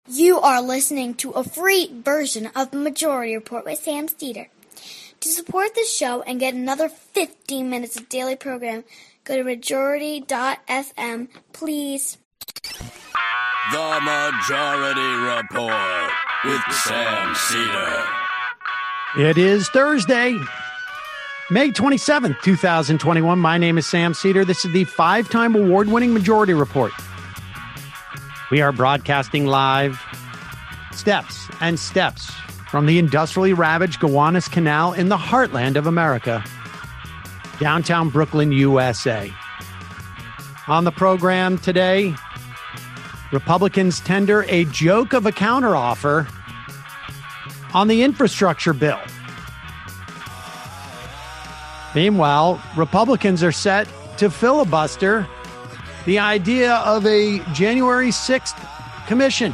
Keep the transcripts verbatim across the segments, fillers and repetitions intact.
You are listening to a free version of the Majority Report with Sam Seder. To support this show and get another fifteen minutes of daily program, go to majority dot f m, please. The Majority Report with Sam Seder. It is Thursday, May twenty-seventh, twenty twenty-one. My name is Sam Seder. This is the five-time award-winning Majority Report. We are broadcasting live steps and steps from the industrially ravaged Gowanus Canal in the heartland of America, downtown Brooklyn, U S A. On the program today, Republicans tender a joke of a counteroffer on the infrastructure bill. Meanwhile, Republicans are set to filibuster the idea of a January sixth commission.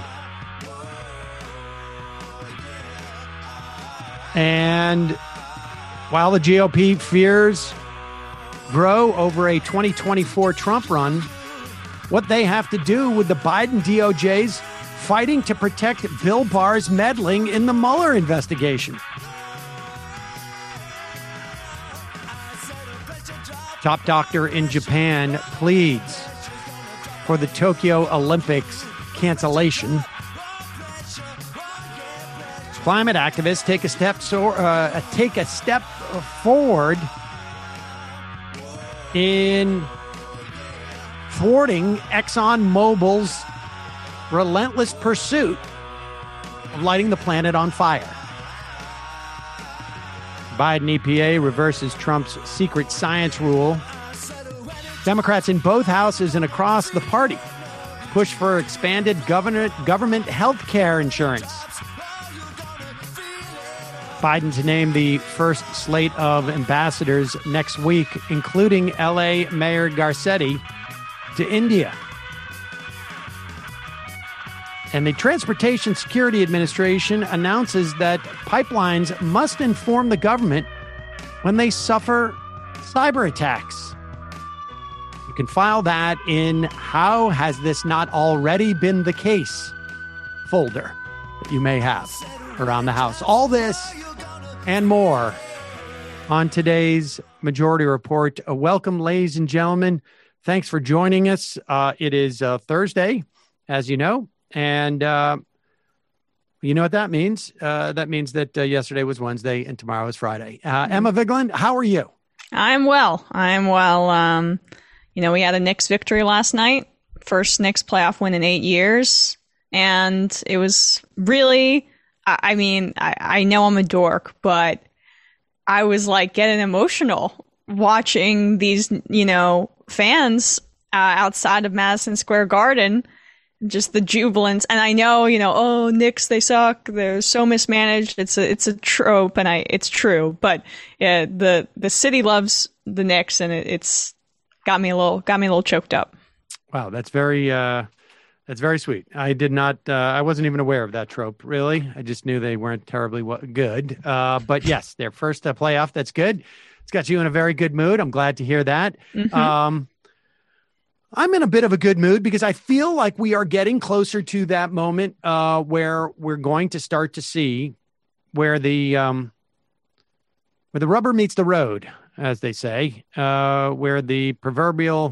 And while the G O P fears grow over a twenty twenty-four Trump run, what they have to do with the Biden D O J's fighting to protect Bill Barr's meddling in the Mueller investigation. Top doctor in Japan pleads for the Tokyo Olympics cancellation. Climate activists take a step so, uh, take a step forward in thwarting ExxonMobil's relentless pursuit of lighting the planet on fire. Biden E P A reverses Trump's secret science rule. Democrats in both houses and across the party push for expanded government government health care insurance. Biden to name the first slate of ambassadors next week, including L A Mayor Garcetti to India. And the Transportation Security Administration announces that pipelines must inform the government when they suffer cyber attacks. You can file that in How Has This Not Already Been the Case folder that you may have around the house. All this and more on today's Majority Report. Uh, welcome, ladies and gentlemen. Thanks for joining us. Uh, it is uh, Thursday, as you know, and uh, you know what that means. Uh, that means that uh, yesterday was Wednesday and tomorrow is Friday. Uh, Emma Vigeland, how are you? I'm well. I'm well. Um, you know, we had a Knicks victory last night, first Knicks playoff win in eight years, and it was really, I, I mean, I, I know I'm a dork, but I was like getting emotional watching these, you know, fans uh, outside of Madison Square Garden, just the jubilance. And I know, you know, oh, Knicks, they suck. They're so mismanaged. It's a, it's a trope, and I, it's true. But yeah, the the city loves the Knicks, and it, it's got me a little, got me a little choked up. Wow, that's very, uh, that's very sweet. I did not, uh, I wasn't even aware of that trope, really. I just knew they weren't terribly w- good. Uh, but yes, their first uh, playoff, that's good. It's got you in a very good mood. I'm glad to hear that. Mm-hmm. Um, I'm in a bit of a good mood because I feel like we are getting closer to that moment uh, where we're going to start to see where the um, where the rubber meets the road, as they say, uh, where the proverbial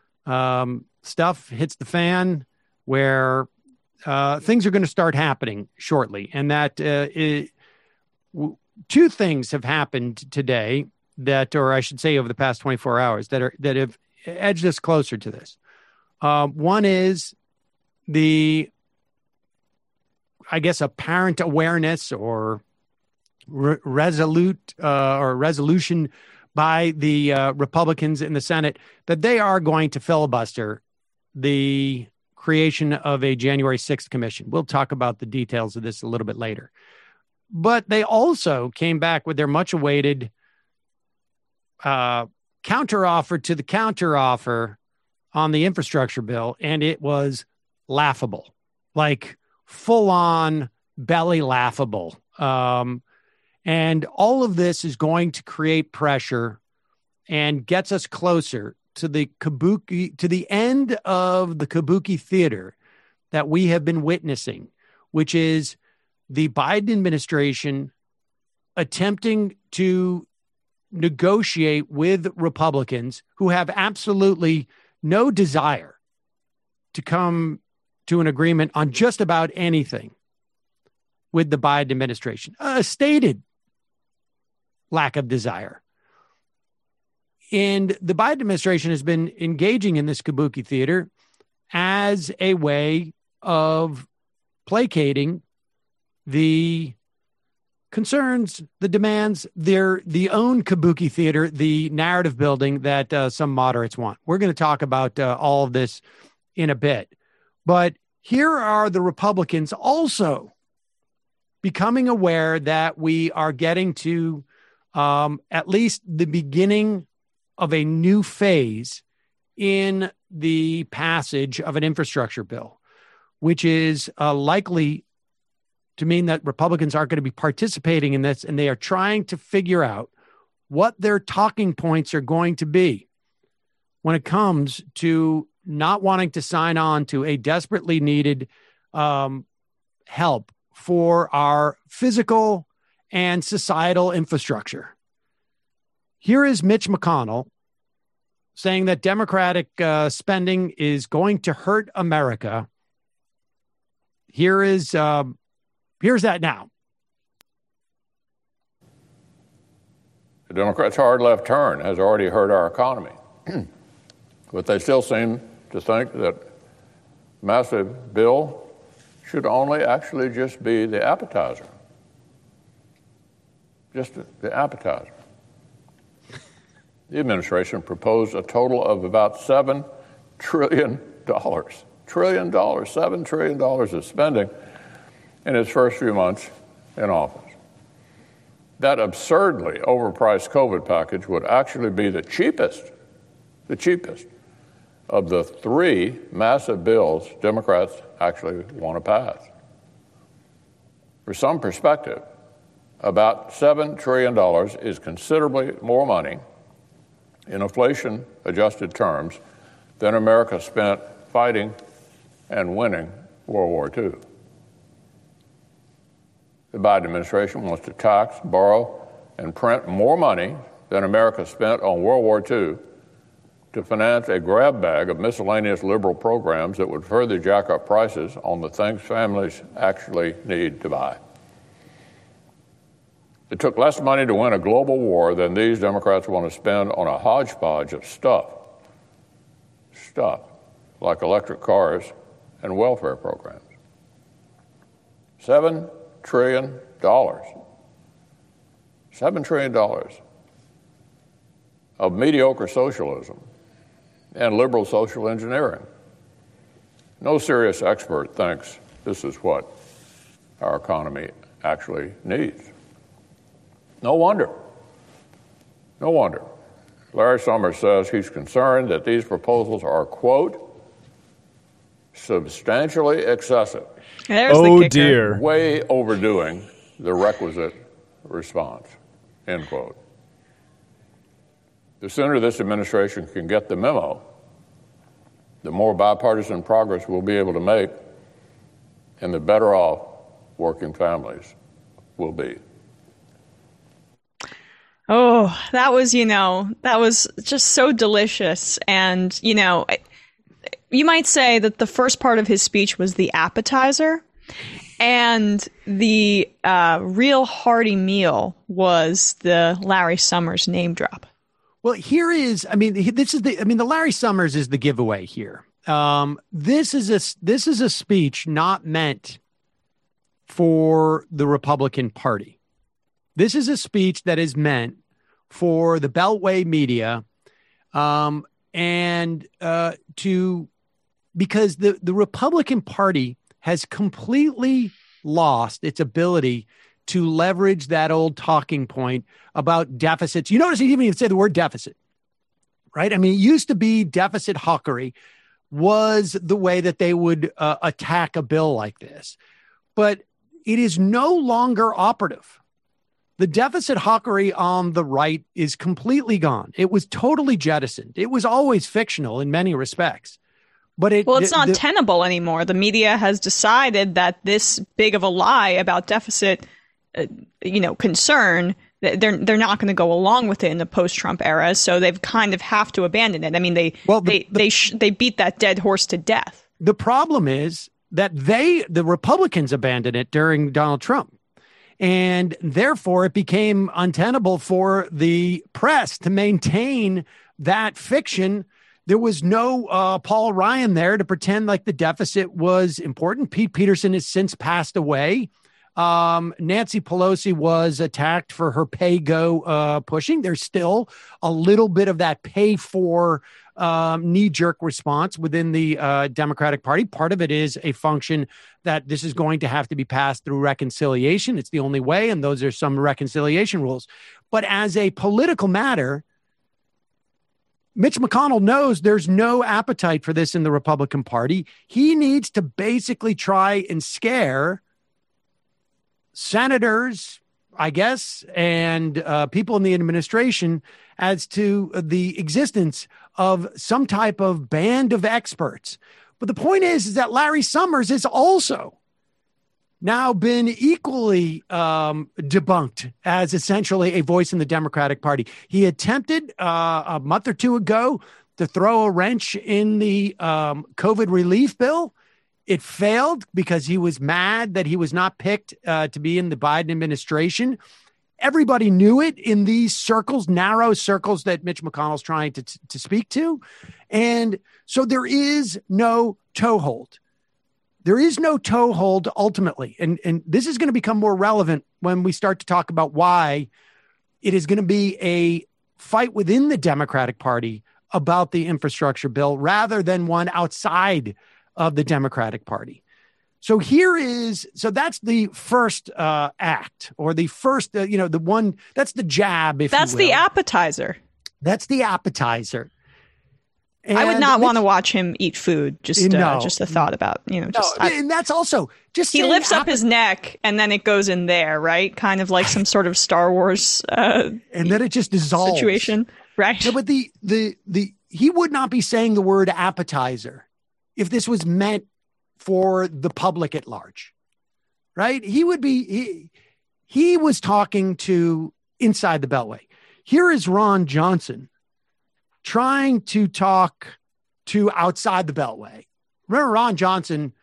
um, stuff hits the fan, where uh, things are going to start happening shortly. And that uh, it, w- two things have happened today that, or I should say over the past twenty-four hours, that are that have edged us closer to this. Uh, one is the, I guess, apparent awareness or re- resolute uh, or resolution by the uh, Republicans in the Senate that they are going to filibuster the creation of a January sixth commission. We'll talk about the details of this a little bit later. But they also came back with their much-awaited uh, counteroffer to the counteroffer on the infrastructure bill, and it was laughable, like full-on belly laughable. Um, and all of this is going to create pressure and gets us closer to the kabuki, to the end of the kabuki theater that we have been witnessing, which is the Biden administration attempting to negotiate with Republicans who have absolutely no desire to come to an agreement on just about anything with the Biden administration. A stated lack of desire. And the Biden administration has been engaging in this kabuki theater as a way of placating the concerns, the demands, their the own kabuki theater, the narrative building that uh, some moderates want. We're going to talk about uh, all of this in a bit. But here are the Republicans also becoming aware that we are getting to um, at least the beginning of a new phase in the passage of an infrastructure bill, which is uh, likely to mean that Republicans aren't going to be participating in this, and they are trying to figure out what their talking points are going to be when it comes to not wanting to sign on to a desperately needed um, help for our physical and societal infrastructure. Here is Mitch McConnell saying that Democratic uh, spending is going to hurt America. Here is um, here's that now. The Democrats' hard left turn has already hurt our economy, but they still seem to think that massive bill should only actually just be the appetizer. Just the appetizer. The administration proposed a total of about seven trillion dollars. Trillion dollars, seven trillion dollars of spending in its first few months in office. That absurdly overpriced COVID package would actually be the cheapest, the cheapest of the three massive bills Democrats actually want to pass. For some perspective, about seven trillion dollars is considerably more money in inflation-adjusted terms than America spent fighting and winning World War Two. The Biden administration wants to tax, borrow, and print more money than America spent on World War Two to finance a grab bag of miscellaneous liberal programs that would further jack up prices on the things families actually need to buy. It took less money to win a global war than these Democrats want to spend on a hodgepodge of stuff, stuff like electric cars and welfare programs. Seven trillion dollars. Seven trillion dollars of mediocre socialism and liberal social engineering. No serious expert thinks this is what our economy actually needs. No wonder. No wonder. Larry Summers says he's concerned that these proposals are, quote, substantially excessive. There's oh, the kicker. dear. Way overdoing the requisite response, end quote. The sooner this administration can get the memo, the more bipartisan progress we'll be able to make, and the better off working families will be. Oh, that was, you know, that was just so delicious. And, you know, you might say that the first part of his speech was the appetizer, and the uh, real hearty meal was the Larry Summers name drop. Well, here is, I mean, this is the, I mean, the Larry Summers is the giveaway here. Um, this is a, this is a speech not meant for the Republican Party. This is a speech that is meant for the Beltway media, um, and uh, to, because the, the Republican Party has completely lost its ability to leverage that old talking point about deficits. You notice he didn't even say the word deficit, right? I mean, it used to be deficit hawkery was the way that they would uh, attack a bill like this, but it is no longer operative. The deficit hawkery on the right is completely gone. It was totally jettisoned. It was always fictional in many respects, But it, well, it's the, not the, tenable anymore. The media has decided that this big of a lie about deficit, uh, you know, concern, they're they're not going to go along with it in the post-Trump era. So they've kind of have to abandon it. I mean, they well, the, they the, they sh- they beat that dead horse to death. The problem is that they, the Republicans, abandoned it during Donald Trump. And therefore, it became untenable for the press to maintain that fiction. There was no uh, Paul Ryan there to pretend like the deficit was important. Pete Peterson has since passed away. Um, Nancy Pelosi was attacked for her pay go uh, pushing. There's still a little bit of that pay for um, knee jerk response within the uh, Democratic Party. Part of it is a function that this is going to have to be passed through reconciliation. It's the only way, and those are some reconciliation rules. But as a political matter, Mitch McConnell knows there's no appetite for this in the Republican Party. He needs to basically try and scare senators, I guess, and uh, people in the administration as to the existence of some type of band of experts. But the point is, is that Larry Summers has also now been equally um, debunked as essentially a voice in the Democratic Party. He attempted uh, a month or two ago to throw a wrench in the um, COVID relief bill. It failed because he was mad that he was not picked uh, to be in the Biden administration. Everybody knew it in these circles, narrow circles that Mitch McConnell's trying to, to speak to. And so there is no toehold. There is no toehold ultimately. And, and this is going to become more relevant when we start to talk about why it is going to be a fight within the Democratic Party about the infrastructure bill rather than one outside of the Democratic Party. So here is, so that's the first uh, act or the first, uh, you know, the one, that's the jab, if That's you will. the appetizer. That's the appetizer. And I would not Mitch, want to watch him eat food. Just, no. uh, just the thought about, you know, just no, I, and that's also just he lifts up his neck and then it goes in there, right? Kind of like some sort of Star Wars, uh, and then it just dissolves situation, right? No, but the the the he would not be saying the word appetizer if this was meant for the public at large, right? He would be, he, he was talking to inside the Beltway. Here is Ron Johnson trying to talk to outside the Beltway. Remember, Ron Johnson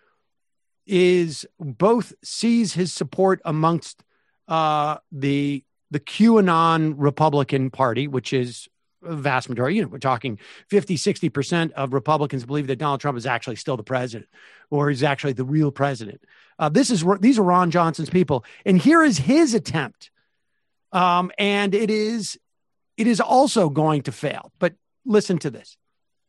is both sees his support amongst uh, the, the QAnon Republican Party, which is a vast majority, you know, we're talking fifty, sixty percent of Republicans believe that Donald Trump is actually still the president or is actually the real president. Uh, this is, these are Ron Johnson's people. And here is his attempt. Um, and it is, it is also going to fail, but listen to this.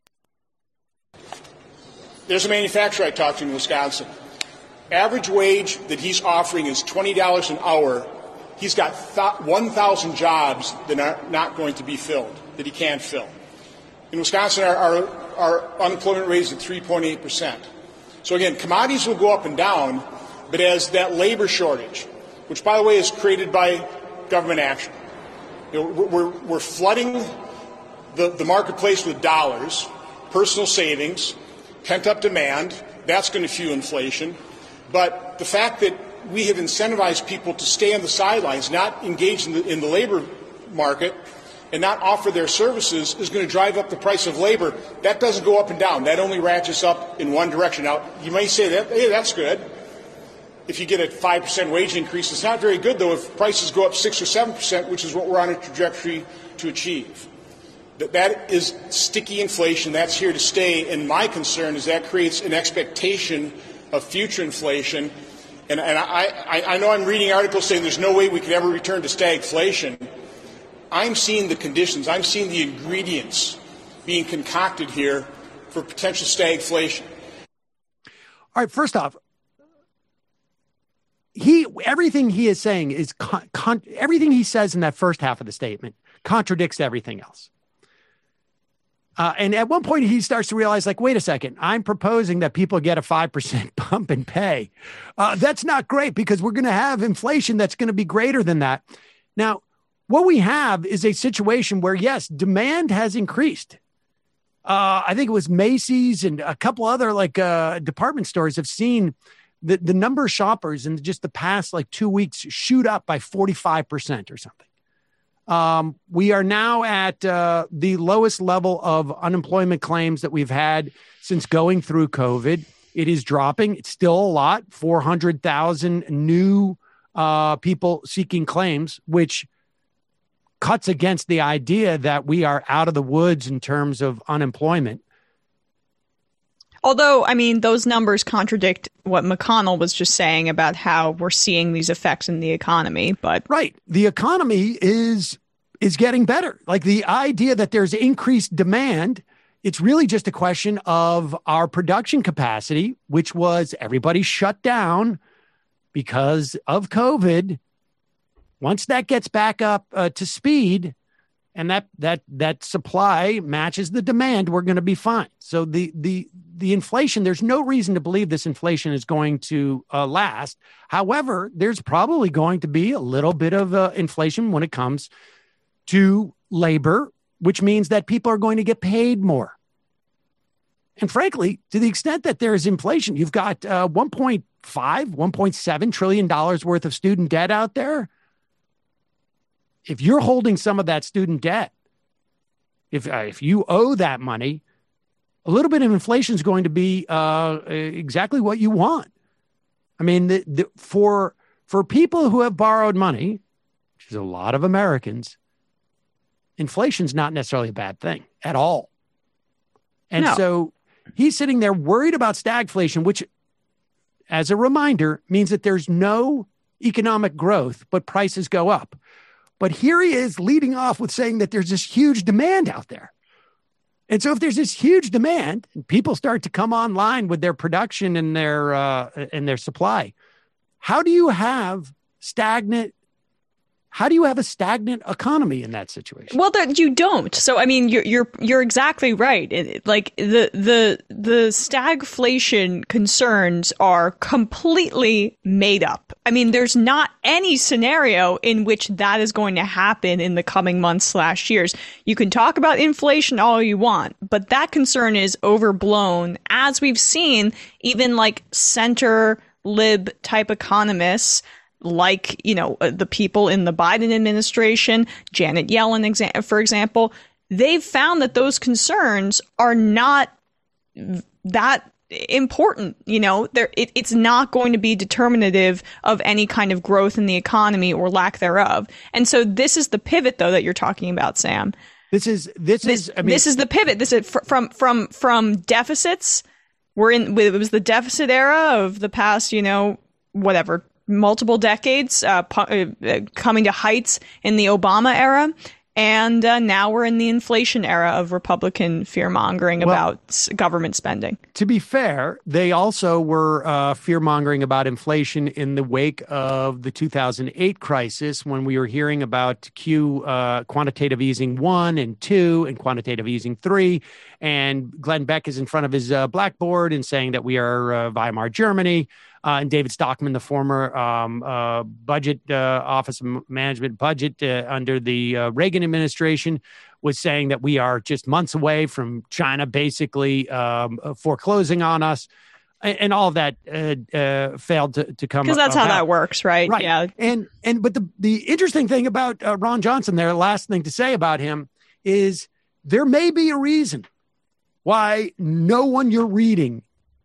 There's a manufacturer I talked to in Wisconsin. Average wage that he's offering is twenty dollars an hour. He's got th- one thousand jobs that are not going to be filled, that he can't fill. In Wisconsin, our, our, our unemployment rate is at three point eight percent. So again, commodities will go up and down, but as that labor shortage, which, by the way, is created by government action, you know, we're, we're flooding the, the marketplace with dollars, personal savings, pent-up demand. That's going to fuel inflation. But the fact that we have incentivized people to stay on the sidelines, not engage in the, in the labor market, and not offer their services is going to drive up the price of labor. That doesn't go up and down. That only ratchets up in one direction. Now, you may say, that, hey, that's good. If you get a five percent wage increase, it's not very good, though, if prices go up six or seven percent, which is what we're on a trajectory to achieve. That, that is sticky inflation. That's here to stay. And my concern is that creates an expectation of future inflation. And, and I, I, I know I'm reading articles saying there's no way we could ever return to stagflation. I'm seeing the conditions. I'm seeing the ingredients being concocted here for potential stagflation. All right, first off, he everything he is saying is con, con, everything he says in that first half of the statement contradicts everything else. Uh, and at one point, he starts to realize, like, wait a second, I'm proposing that people get a five percent bump in pay. Uh, that's not great because we're going to have inflation that's going to be greater than that. Now, what we have is a situation where, yes, demand has increased. uh, I think it was Macy's and a couple other like uh, department stores have seen the, the number of shoppers in just the past like two weeks shoot up by forty-five percent or something. Um, we are now at uh, the lowest level of unemployment claims that we've had since going through COVID. It is dropping. It's still a lot, four hundred thousand new uh, people seeking claims, which cuts against the idea that we are out of the woods in terms of unemployment. Although, I mean, those numbers contradict what McConnell was just saying about how we're seeing these effects in the economy. But right. The economy is is getting better. Like the idea that there's increased demand, it's really just a question of our production capacity, which was everybody shut down because of COVID. Once that gets back up uh, to speed and that that that supply matches the demand, we're going to be fine. So the the the inflation, there's no reason to believe this inflation is going to uh, last. However, there's probably going to be a little bit of uh, inflation when it comes to labor, which means that people are going to get paid more. And frankly, to the extent that there is inflation, you've got uh, one point five, one point seven trillion dollars worth of student debt out there. If you're holding some of that student debt, if uh, if you owe that money, a little bit of inflation is going to be uh, exactly what you want. I mean, the, the, for for people who have borrowed money, which is a lot of Americans, inflation is not necessarily a bad thing at all. And no. so he's sitting there worried about stagflation, which, as a reminder, means that there's no economic growth, but prices go up. But here he is leading off with saying that there's this huge demand out there. And so if there's this huge demand and people start to come online with their production and their uh, and their supply, how do you have stagnant How do you have a stagnant economy in that situation? Well, that you don't. So, I mean, you're you're you're exactly right. It, like the the the stagflation concerns are completely made up. I mean, there's not any scenario in which that is going to happen in the coming months slash years. You can talk about inflation all you want, but that concern is overblown, as we've seen even like center lib type economists, like, you know, the people in the Biden administration, Janet Yellen, exa- for example, they've found that those concerns are not that important. You know, there it, it's not going to be determinative of any kind of growth in the economy or lack thereof. And so this is the pivot, though, that you're talking about, Sam. This is this, this is I mean, this is the pivot. This is fr- from from from deficits. We're in. It was the deficit era of the past, you know, whatever. multiple decades, uh, pu- uh, coming to heights in the Obama era. And uh, now we're in the inflation era of Republican fear-mongering well, about s- government spending. To be fair, they also were uh, fear-mongering about inflation in the wake of the two thousand eight crisis, when we were hearing about Q uh, quantitative easing one and two and quantitative easing three. And Glenn Beck is in front of his uh, blackboard and saying that we are uh, Weimar Germany. Uh, and David Stockman, the former um, uh, budget uh, office of management budget uh, under the uh, Reagan administration, was saying that we are just months away from China basically um, foreclosing on us. And, and all of that uh, uh, failed to, to come. Because that's about. how that works, right? Right. Yeah. And, and but the, the interesting thing about uh, Ron Johnson, their last thing to say about him is there may be a reason why no one you're reading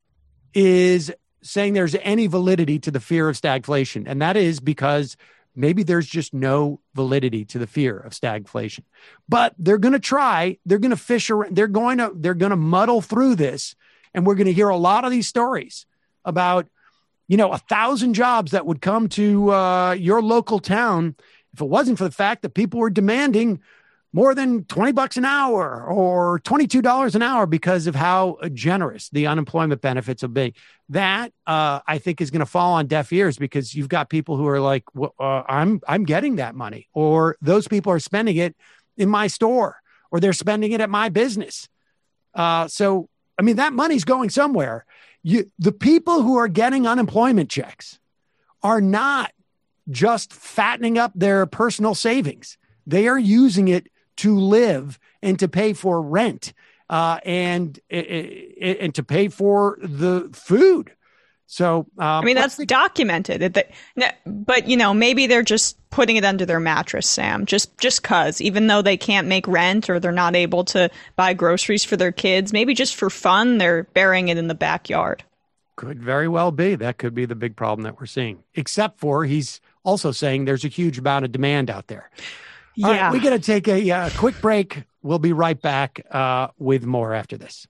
is saying there's any validity to the fear of stagflation. And that is because maybe there's just no validity to the fear of stagflation. But they're going to try, they're going to fish around, they're going to, they're going to muddle through this. And we're going to hear a lot of these stories about, you know, a thousand jobs that would come to uh, your local town if it wasn't for the fact that people were demanding more than twenty bucks an hour or twenty-two dollars an hour because of how generous the unemployment benefits will be. That uh, I think is going to fall on deaf ears, because you've got people who are like, well, uh, I'm, I'm getting that money, or those people are spending it in my store, or they're spending it at my business. Uh, so, I mean, that money's going somewhere. You, the people who are getting unemployment checks are not just fattening up their personal savings. They are using it to live and to pay for rent uh, and and to pay for the food. So, um, I mean, that's documented. That, but, you know, maybe they're just putting it under their mattress, Sam, just just because, even though they can't make rent or they're not able to buy groceries for their kids, maybe just for fun, they're burying it in the backyard. Could very well be. That could be the big problem that we're seeing, except for he's also saying there's a huge amount of demand out there. Yeah. All right, we got to take a uh, quick break. We'll be right back uh, with more after this.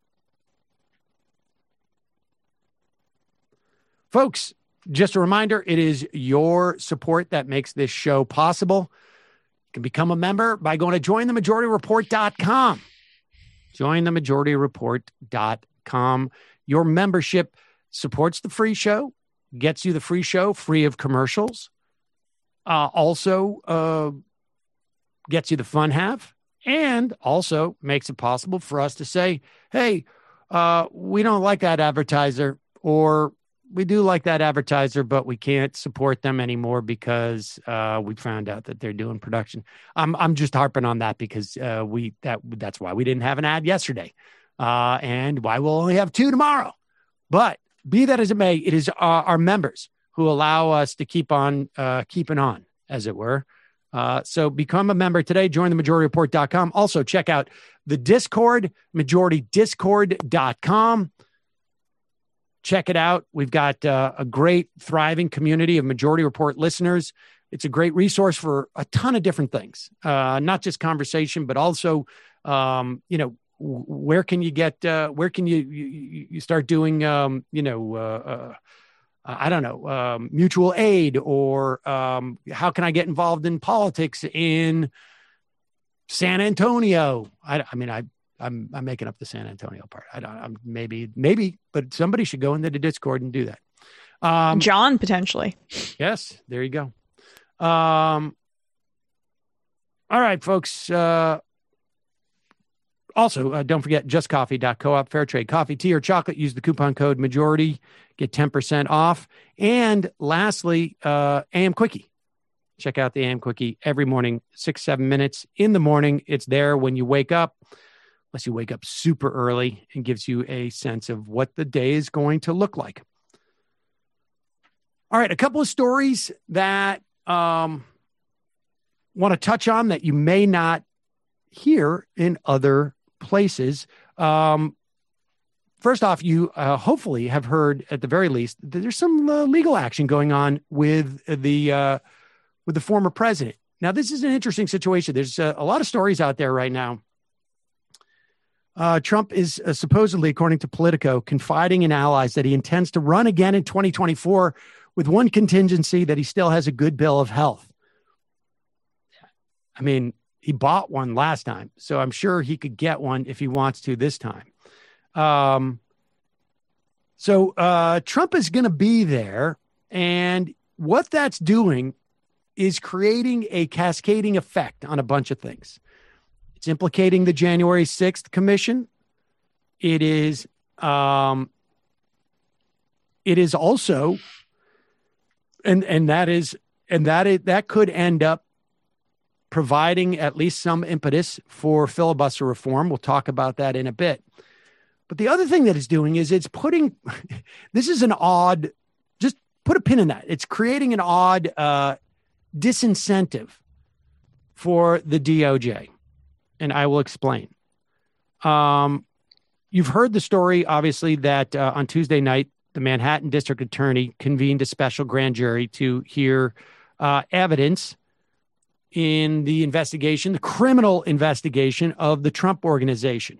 Folks, just a reminder, it is your support that makes this show possible. You can become a member by going to join the majority report dot com. join the majority report dot com. Your membership supports the free show, gets you the free show free of commercials, uh, also uh, gets you the fun have, and also makes it possible for us to say, hey, uh, we don't like that advertiser, or we do like that advertiser, but we can't support them anymore because uh, we found out that they're doing production. I'm I'm just harping on that because uh, we that that's why we didn't have an ad yesterday, uh, and why we'll only have two tomorrow. But be that as it may, it is our, our members who allow us to keep on uh, keeping on, as it were. Uh, so become a member today. Join the majority report dot com. Also check out the Discord, majority discord dot com. Check it out. We've got uh, a great, thriving community of Majority Report listeners. It's a great resource for a ton of different things, uh, not just conversation, but also, um, you know, where can you get, uh, where can you, you, you start doing, um, you know, uh, uh, I don't know, um, mutual aid, or um, how can I get involved in politics in San Antonio? I, I mean, I, I'm I'm making up the San Antonio part. I don't. I'm maybe maybe, but somebody should go into the Discord and do that. Um, John potentially. Yes, there you go. Um, all right, folks. Uh, also, uh, don't forget just coffee dot coop, fair trade coffee, tea, or chocolate. Use the coupon code majority, get ten percent off. And lastly, uh, A M Quickie. Check out the A M Quickie every morning, six seven minutes in the morning. It's there when you wake up. Unless you wake up super early, and gives you a sense of what the day is going to look like. All right, a couple of stories that um, want to touch on that you may not hear in other places. Um, first off, you uh, hopefully have heard, at the very least, that there's some uh, legal action going on with the uh, with the former president. Now, this is an interesting situation. There's uh, a lot of stories out there right now. Uh, Trump is uh, supposedly, according to Politico, confiding in allies that he intends to run again in twenty twenty-four with one contingency, that he still has a good bill of health. I mean, he bought one last time, so I'm sure he could get one if he wants to this time. Um, so uh, Trump is going to be there, and what that's doing is creating a cascading effect on a bunch of things. It's implicating the January sixth commission. It is, um, it is also, and and that is, and that is, that could end up providing at least some impetus for filibuster reform. We'll talk about that in a bit. But the other thing that it's doing is it's putting, this is an odd, just put a pin in that. It's creating an odd uh, disincentive for the D O J. And I will explain. Um, you've heard the story, obviously, that uh, on Tuesday night, the Manhattan District Attorney convened a special grand jury to hear uh, evidence in the investigation, the criminal investigation of the Trump Organization.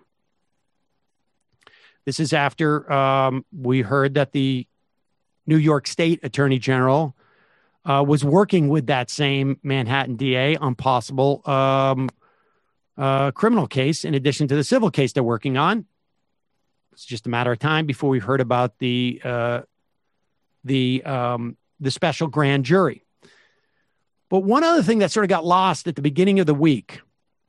This is after um, we heard that the New York State Attorney General uh, was working with that same Manhattan D A on possible um Uh, criminal case in addition to the civil case they're working on. It's just a matter of time before we heard about the uh, the um, the special grand jury. But one other thing that sort of got lost at the beginning of the week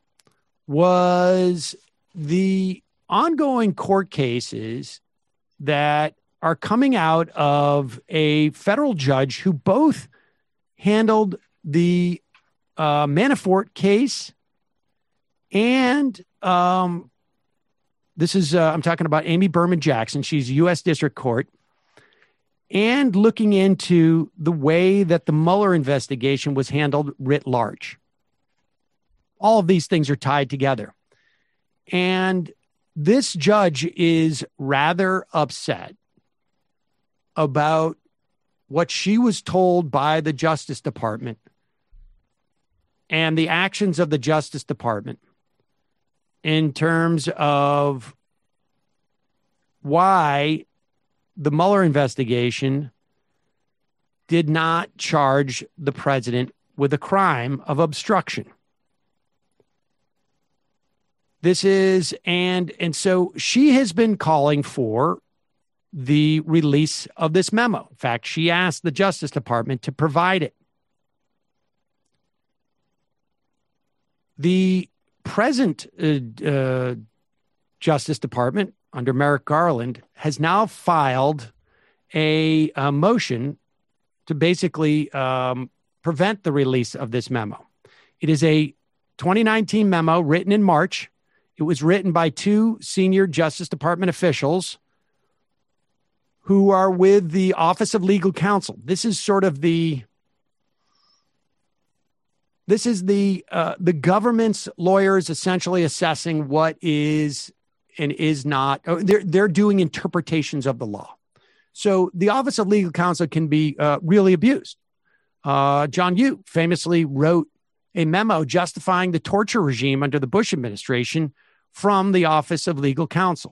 was the ongoing court cases that are coming out of a federal judge who both handled the uh, Manafort case and um, This is, uh, I'm talking about Amy Berman Jackson. She's U S District Court, and looking into the way that the Mueller investigation was handled writ large. All of these things are tied together. And this judge is rather upset about what she was told by the Justice Department and the actions of the Justice Department in terms of why the Mueller investigation did not charge the president with a crime of obstruction. This is, and, and so she has been calling for the release of this memo. In fact, she asked the Justice Department to provide it. The present uh, uh, Justice Department, under Merrick Garland, has now filed a, a motion to basically um, prevent the release of this memo. It is a twenty nineteen memo written in March. It was written by two senior Justice Department officials who are with the Office of Legal Counsel. This is sort of the This is the uh, the government's lawyers essentially assessing what is and is not. Oh, they're they're doing interpretations of the law. So the Office of Legal Counsel can be uh, really abused. Uh, John Yoo famously wrote a memo justifying the torture regime under the Bush administration from the Office of Legal Counsel.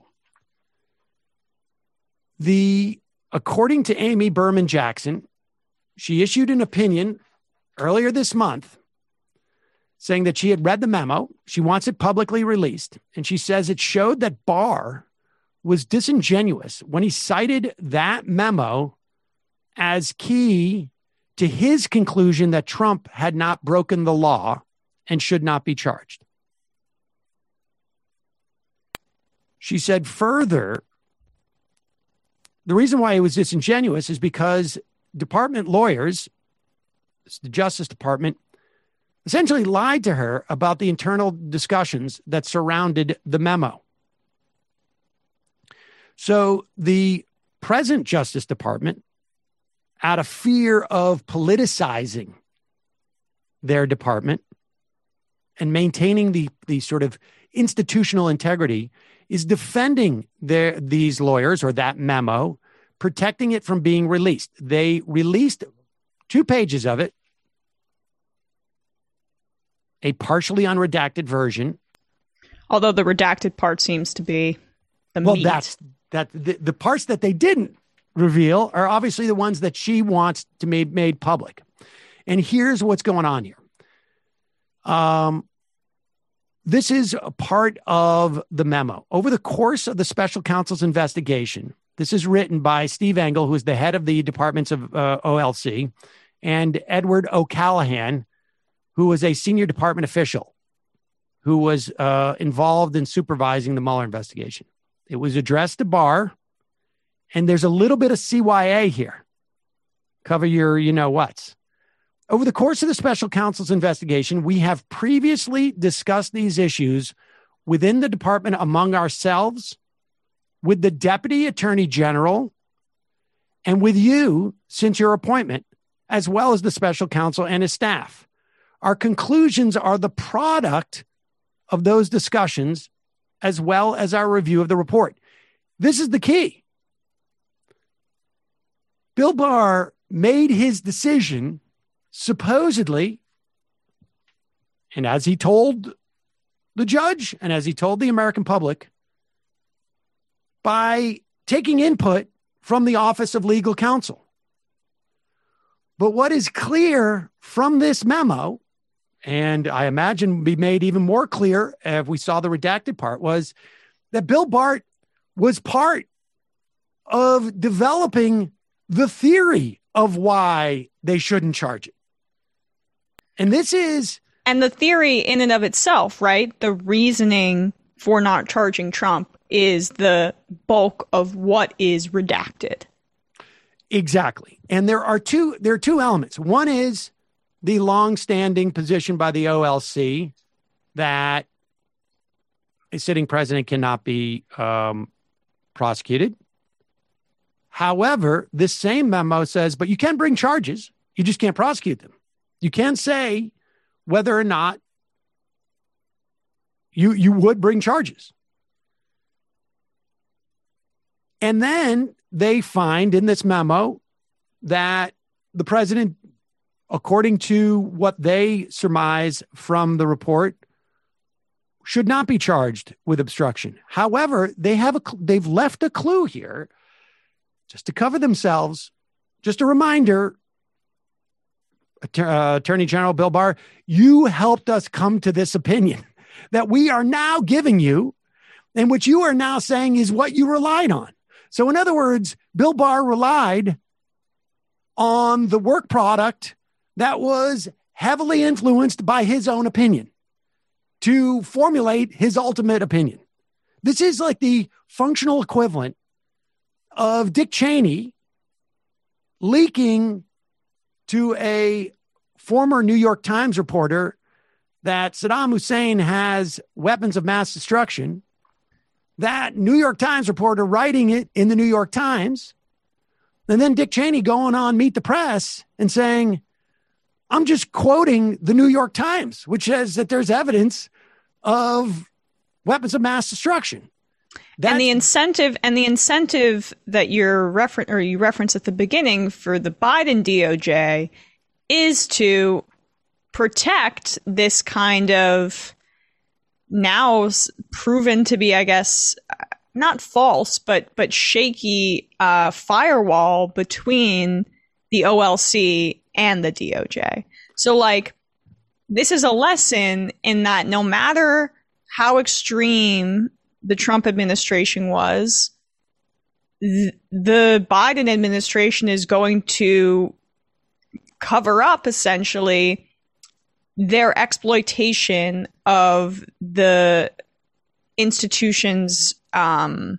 The according to Amy Berman Jackson, she issued an opinion earlier this month saying that she had read the memo. She wants it publicly released. And she says it showed that Barr was disingenuous when he cited that memo as key to his conclusion that Trump had not broken the law and should not be charged. She said further, the reason why it was disingenuous is because department lawyers, the Justice Department, essentially lied to her about the internal discussions that surrounded the memo. So the present Justice Department, out of fear of politicizing their department and maintaining the, the sort of institutional integrity, is defending their, these lawyers or that memo, protecting it from being released. They released two pages of it, a partially unredacted version. Although the redacted part seems to be the well, meat. that's that the, the parts that they didn't reveal are obviously the ones that she wants to be made public. And here's what's going on here. Um, this is a part of the memo. Over the course of the special counsel's investigation, this is written by Steve Engel, who is the head of the departments of uh, O L C, and Edward O'Callaghan, who was a senior department official who was uh, involved in supervising the Mueller investigation. It was addressed to Barr, and there's a little bit of C Y A here. Cover your you-know-whats. Over the course of the special counsel's investigation, we have previously discussed these issues within the department among ourselves, with the Deputy Attorney General, and with you since your appointment, as well as the special counsel and his staff. Our conclusions are the product of those discussions, as well as our review of the report. This is the key. Bill Barr made his decision, supposedly, and as he told the judge and as he told the American public, by taking input from the Office of Legal Counsel. But what is clear from this memo, and I imagine be made even more clear if we saw the redacted part, was that Bill Barr was part of developing the theory of why they shouldn't charge it. And this is... And the theory in and of itself, right? The reasoning for not charging Trump is the bulk of what is redacted. Exactly. And there are two, there are two elements. One is the long-standing position by the O L C that a sitting president cannot be um, prosecuted. However, this same memo says, but you can bring charges. You just can't prosecute them. You can say whether or not you, you would bring charges. And then they find in this memo that the president, according to what they surmise from the report, should not be charged with obstruction. However, they have a they've left a clue here just to cover themselves. Just a reminder, uh, Attorney General Bill Barr, you helped us come to this opinion that we are now giving you, and which you are now saying is what you relied on. So in other words, Bill Barr relied on the work product that was heavily influenced by his own opinion to formulate his ultimate opinion. This is like the functional equivalent of Dick Cheney leaking to a former New York Times reporter that Saddam Hussein has weapons of mass destruction. That New York Times reporter writing it in the New York Times, and then Dick Cheney going on Meet the Press and saying, I'm just quoting the New York Times, which says that there's evidence of weapons of mass destruction. That's- and the incentive and the incentive that you're refer- or you referenced at the beginning for the Biden D O J is to protect this kind of now proven to be, I guess, not false, but but shaky uh, firewall between the O L C and the D O J. So, like, this is a lesson in that no matter how extreme the Trump administration was, th- the Biden administration is going to cover up, essentially, their exploitation of the institution's um,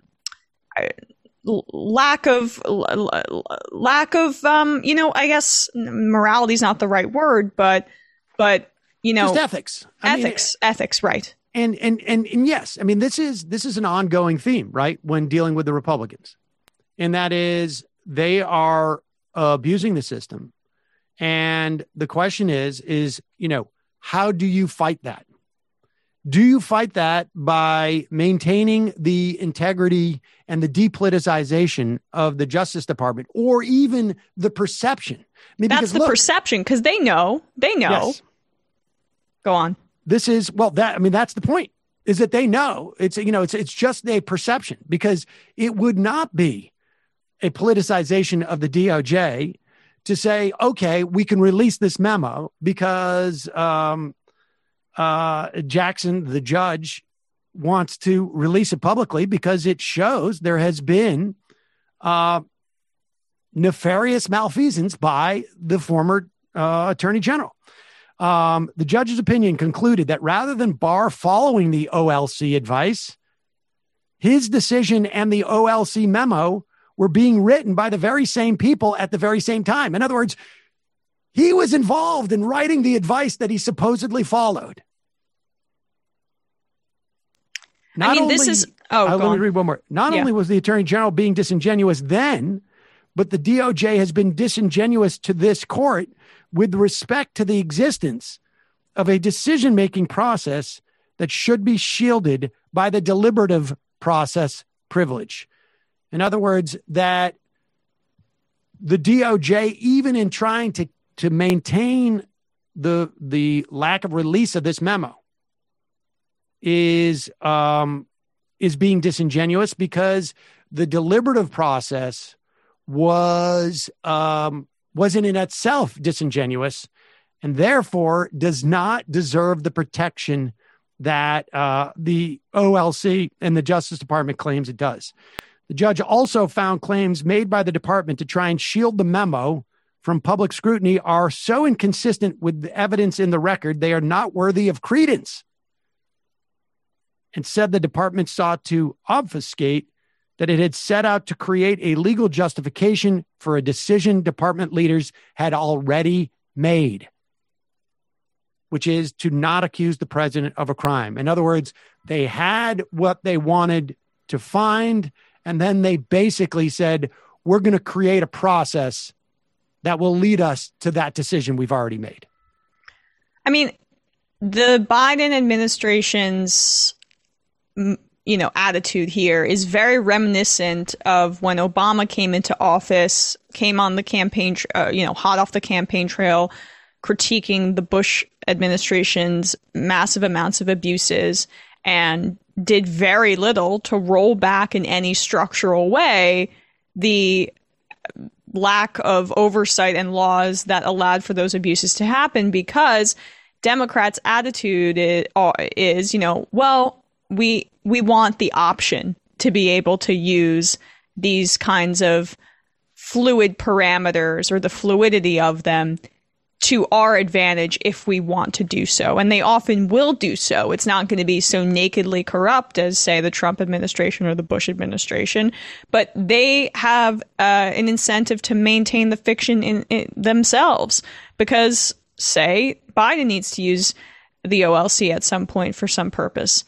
lack of lack of um, you know, I guess morality is not the right word, but but you know, just ethics, I ethics, mean, ethics, right? And and and and yes, I mean this is this is an ongoing theme, right? When dealing with the Republicans, and that is they are uh, abusing the system. And the question is, is, you know, how do you fight that? Do you fight that by maintaining the integrity and the depoliticization of the Justice Department, or even the perception? I mean, That's because, the look, perception, because they know, they know. Yes. Go on. This is, well, that, I mean, that's the point, is that they know it's, you know, it's, it's just a perception, because it would not be a politicization of the D O J to say, okay, we can release this memo because um, uh, Jackson, the judge, wants to release it publicly because it shows there has been uh, nefarious malfeasance by the former uh, attorney general. Um, the judge's opinion concluded that rather than Barr following the O L C advice, his decision and the O L C memo were being written by the very same people at the very same time. In other words, he was involved in writing the advice that he supposedly followed. Not I mean, only, this is, oh, uh, go let me on. read one more. Not Yeah. only was the attorney general being disingenuous then, but the D O J has been disingenuous to this court with respect to the existence of a decision-making process that should be shielded by the deliberative process privilege. In other words, that the D O J, even in trying to, to maintain the, the lack of release of this memo, is, um, is being disingenuous because the deliberative process was, um, wasn't in itself disingenuous, and therefore does not deserve the protection that uh, the O L C and the Justice Department claims it does. The judge also found claims made by the department to try and shield the memo from public scrutiny are so inconsistent with the evidence in the record, they are not worthy of credence, and said the department sought to obfuscate that it had set out to create a legal justification for a decision department leaders had already made. which is to not accuse the president of a crime. In other words, they had what they wanted to find, and then they basically said, we're going to create a process that will lead us to that decision we've already made. I mean, the Biden administration's, you know, attitude here is very reminiscent of when Obama came into office, came on the campaign, uh, you know, hot off the campaign trail, critiquing the Bush administration's massive amounts of abuses, and did very little to roll back in any structural way the lack of oversight and laws that allowed for those abuses to happen, because Democrats' attitude is, is you know, well, we we want the option to be able to use these kinds of fluid parameters or the fluidity of them to our advantage if we want to do so. And they often will do so. It's not going to be so nakedly corrupt as, say, the Trump administration or the Bush administration, but they have uh, an incentive to maintain the fiction in, in themselves because, say, Biden needs to use the O L C at some point for some purpose.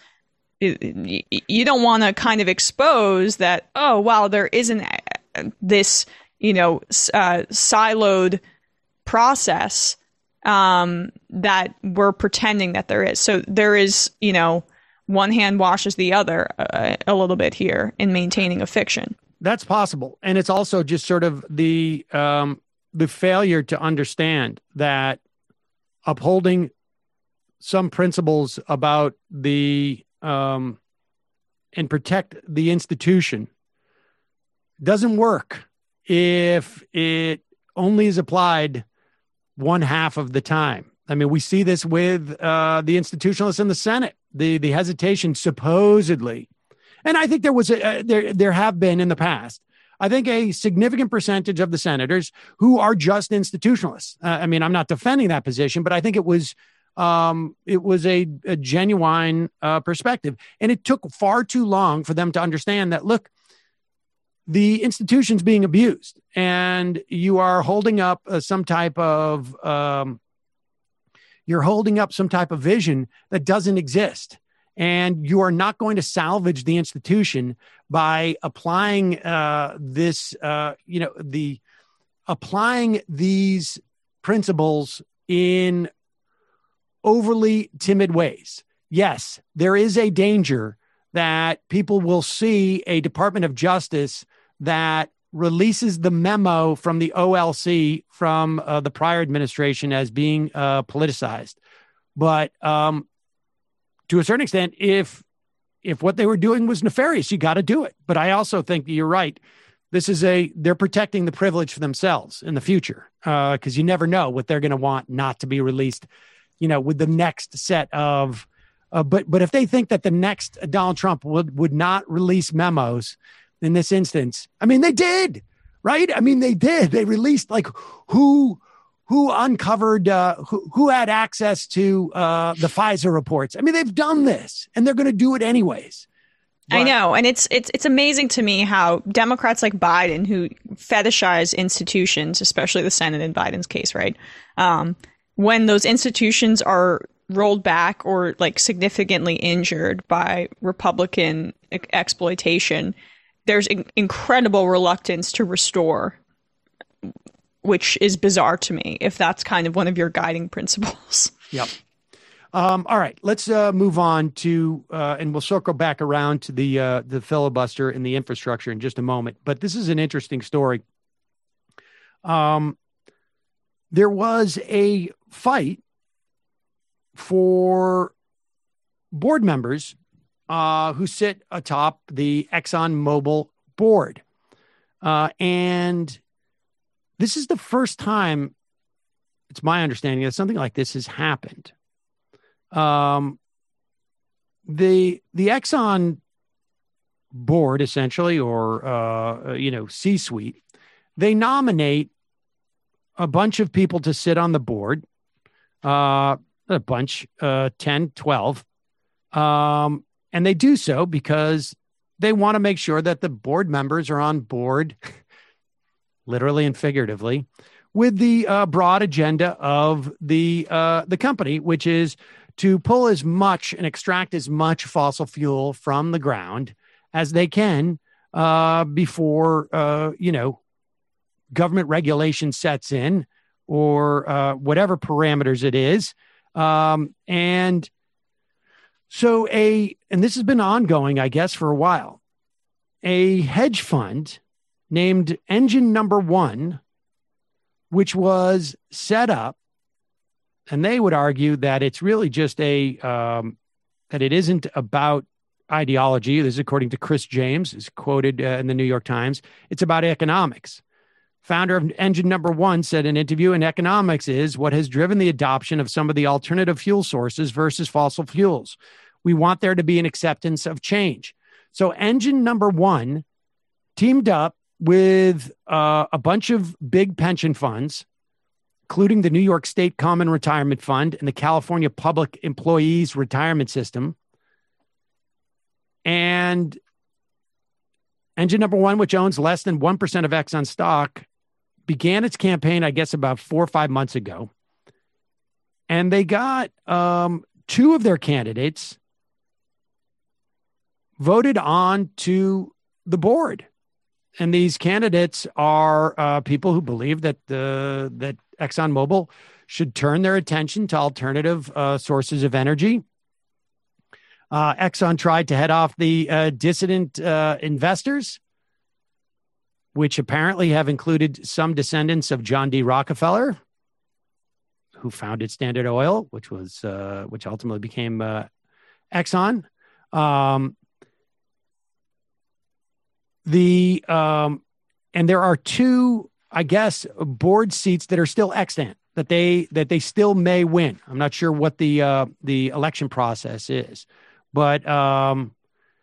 You don't want to kind of expose that, oh, wow, there isn't this, you know, uh, siloed process um, that we're pretending that there is. So there is, you know, one hand washes the other uh, a little bit here in maintaining a fiction. That's possible. And it's also just sort of the um, the failure to understand that upholding some principles about the um, and protect the institution doesn't work if it only is applied one half of the time. I mean, we see this with uh, the institutionalists in the Senate, the the hesitation supposedly, and I think there was a, uh, there there have been in the past. I think a significant percentage of the senators who are just institutionalists. Uh, I mean, I'm not defending that position, but I think it was um, it was a, a genuine uh, perspective, and it took far too long for them to understand that. Look, the institution's being abused, and you are holding up uh, some type of um, you're holding up some type of vision that doesn't exist, and you are not going to salvage the institution by applying uh, this, uh, you know, the applying these principles in overly timid ways. Yes, there is a danger that people will see a Department of Justice that releases the memo from the O L C from uh, the prior administration as being uh, politicized. But um, to a certain extent, if if what they were doing was nefarious, you got to do it. But I also think you're right. This is a they're protecting the privilege for themselves in the future because uh, you never know what they're going to want not to be released, you know, with the next set of. Uh, but but if they think that the next Donald Trump would would not release memos in this instance, I mean, they did, right? I mean, they did. They released like who who uncovered uh, who who had access to uh, the Pfizer reports. I mean, they've done this, and they're going to do it anyways. But- I know, and it's it's it's amazing to me how Democrats like Biden, who fetishize institutions, especially the Senate in Biden's case, right? Um, when those institutions are rolled back or like significantly injured by Republican e- exploitation, there's in- incredible reluctance to restore, which is bizarre to me if that's kind of one of your guiding principles. Yep. Um, all right, let's uh, move on to, uh, and we'll circle back around to the uh, the filibuster and the infrastructure in just a moment. But this is an interesting story. Um, there was a fight for board members uh, who sit atop the ExxonMobil board. Uh, and this is the first time, it's my understanding, that something like this has happened. Um, the the Exxon board, essentially, or, uh, you know, C-suite, they nominate a bunch of people to sit on the board, uh, a bunch, uh, ten, twelve. Um, and they do so because they want to make sure that the board members are on board, literally and figuratively, with the uh, broad agenda of the uh, the company, which is to pull as much and extract as much fossil fuel from the ground as they can uh, before, uh, you know, government regulation sets in or uh, whatever parameters it is. Um, and so a, and this has been ongoing, I guess, for a while, a hedge fund named Engine Number One, which was set up, and they would argue that it's really just a, um, that it isn't about ideology. This is according to Chris James, is quoted uh, in the New York Times. It's about economics. Founder of Engine Number One said in an interview, "In economics is what has driven the adoption of some of the alternative fuel sources versus fossil fuels. We want there to be an acceptance of change." So Engine Number One teamed up with uh, a bunch of big pension funds, including the New York State Common Retirement Fund and the California Public Employees Retirement System. And Engine Number One, which owns less than one percent of Exxon stock, began its campaign, I guess, about four or five months ago. And they got um, two of their candidates voted on to the board. And these candidates are uh, people who believe that the that ExxonMobil should turn their attention to alternative uh, sources of energy. Uh, Exxon tried to head off the uh, dissident uh, investors, which apparently have included some descendants of John D. Rockefeller, who founded Standard Oil, which was uh, which ultimately became uh, Exxon. Um, the um, and there are two, I guess, board seats that are still extant that they that they still may win. I'm not sure what the uh, the election process is, but um,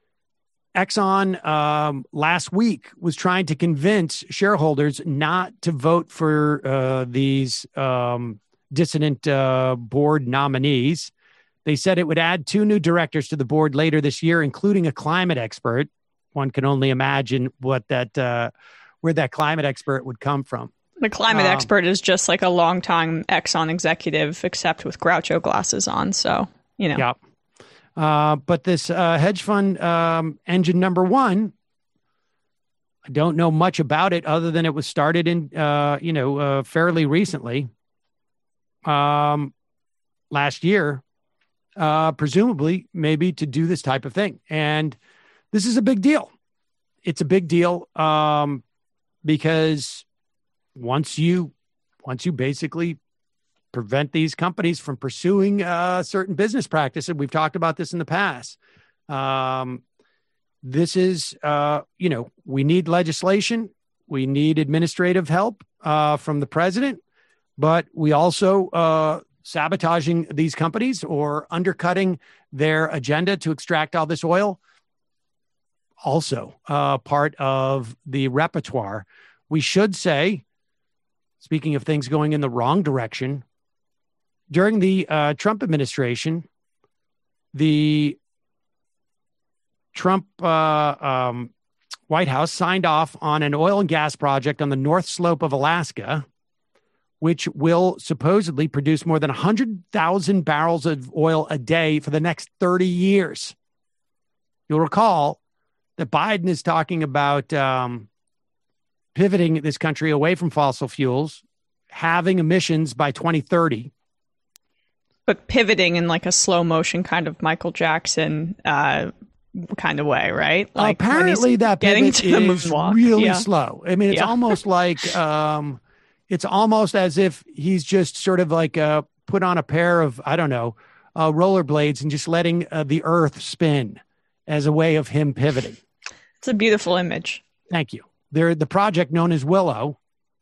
Exxon um, last week was trying to convince shareholders not to vote for uh, these um, dissident uh, board nominees. They said it would add two new directors to the board later this year, including a climate expert. One can only imagine what that uh, where that climate expert would come from. The climate um, expert is just like a longtime Exxon executive, except with Groucho glasses on. So, you know. Yeah. Uh, but this uh, hedge fund um, Engine Number One, I don't know much about it other than it was started in, uh, you know, uh, fairly recently, um, last year, uh, presumably maybe to do this type of thing. And this is a big deal. It's a big deal um, because once you once you basically prevent these companies from pursuing uh, certain business practices. We've talked about this in the past. Um, this is, uh, you know, we need legislation. We need administrative help uh, from the president, but we also uh, sabotaging these companies or undercutting their agenda to extract all this oil. Also uh, part of the repertoire. We should say, speaking of things going in the wrong direction, during the uh, Trump administration, the Trump uh, um, White House signed off on an oil and gas project on the North Slope of Alaska, which will supposedly produce more than one hundred thousand barrels of oil a day for the next thirty years. You'll recall that Biden is talking about um, pivoting this country away from fossil fuels, halving emissions by twenty thirty. But pivoting in like a slow motion kind of Michael Jackson uh, kind of way, right? Like apparently that getting pivot to the is moonwalk. really Yeah. slow. I mean, it's Yeah. almost like um, it's almost as if he's just sort of like uh, put on a pair of, I don't know, uh, rollerblades and just letting uh, the earth spin as a way of him pivoting. It's a beautiful image. Thank you. There, the project known as Willow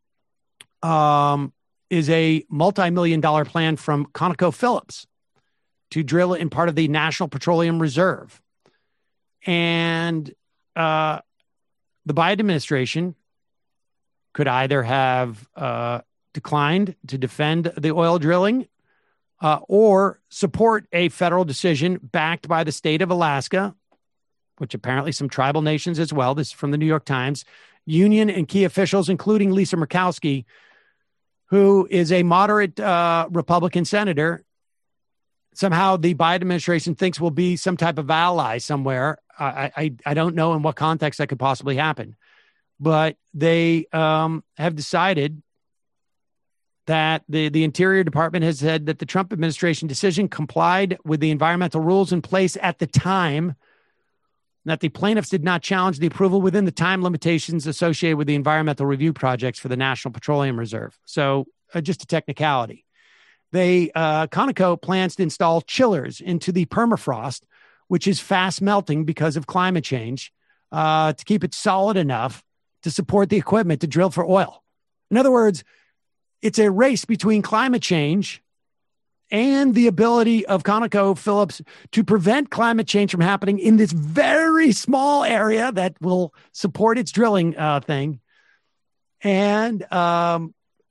um, is a multi-million dollar plan from ConocoPhillips to drill in part of the National Petroleum Reserve. And uh, the Biden administration could either have uh, declined to defend the oil drilling uh, or support a federal decision backed by the state of Alaska, which apparently some tribal nations as well. This is from the New York Times. Union and key officials, including Lisa Murkowski, who is a moderate uh, Republican senator, somehow the Biden administration thinks will be some type of ally somewhere. I, I, I don't know in what context that could possibly happen, but they um, have decided that the, the Interior Department has said that the Trump administration decision complied with the environmental rules in place at the time, that the plaintiffs did not challenge the approval within the time limitations associated with the environmental review projects for the National Petroleum Reserve. So uh, just a technicality. They, uh, Conoco plans to install chillers into the permafrost, which is fast melting because of climate change, uh, to keep it solid enough to support the equipment to drill for oil. In other words, it's a race between climate change and the ability of ConocoPhillips to prevent climate change from happening in this very small area that will support its drilling uh, thing. And um,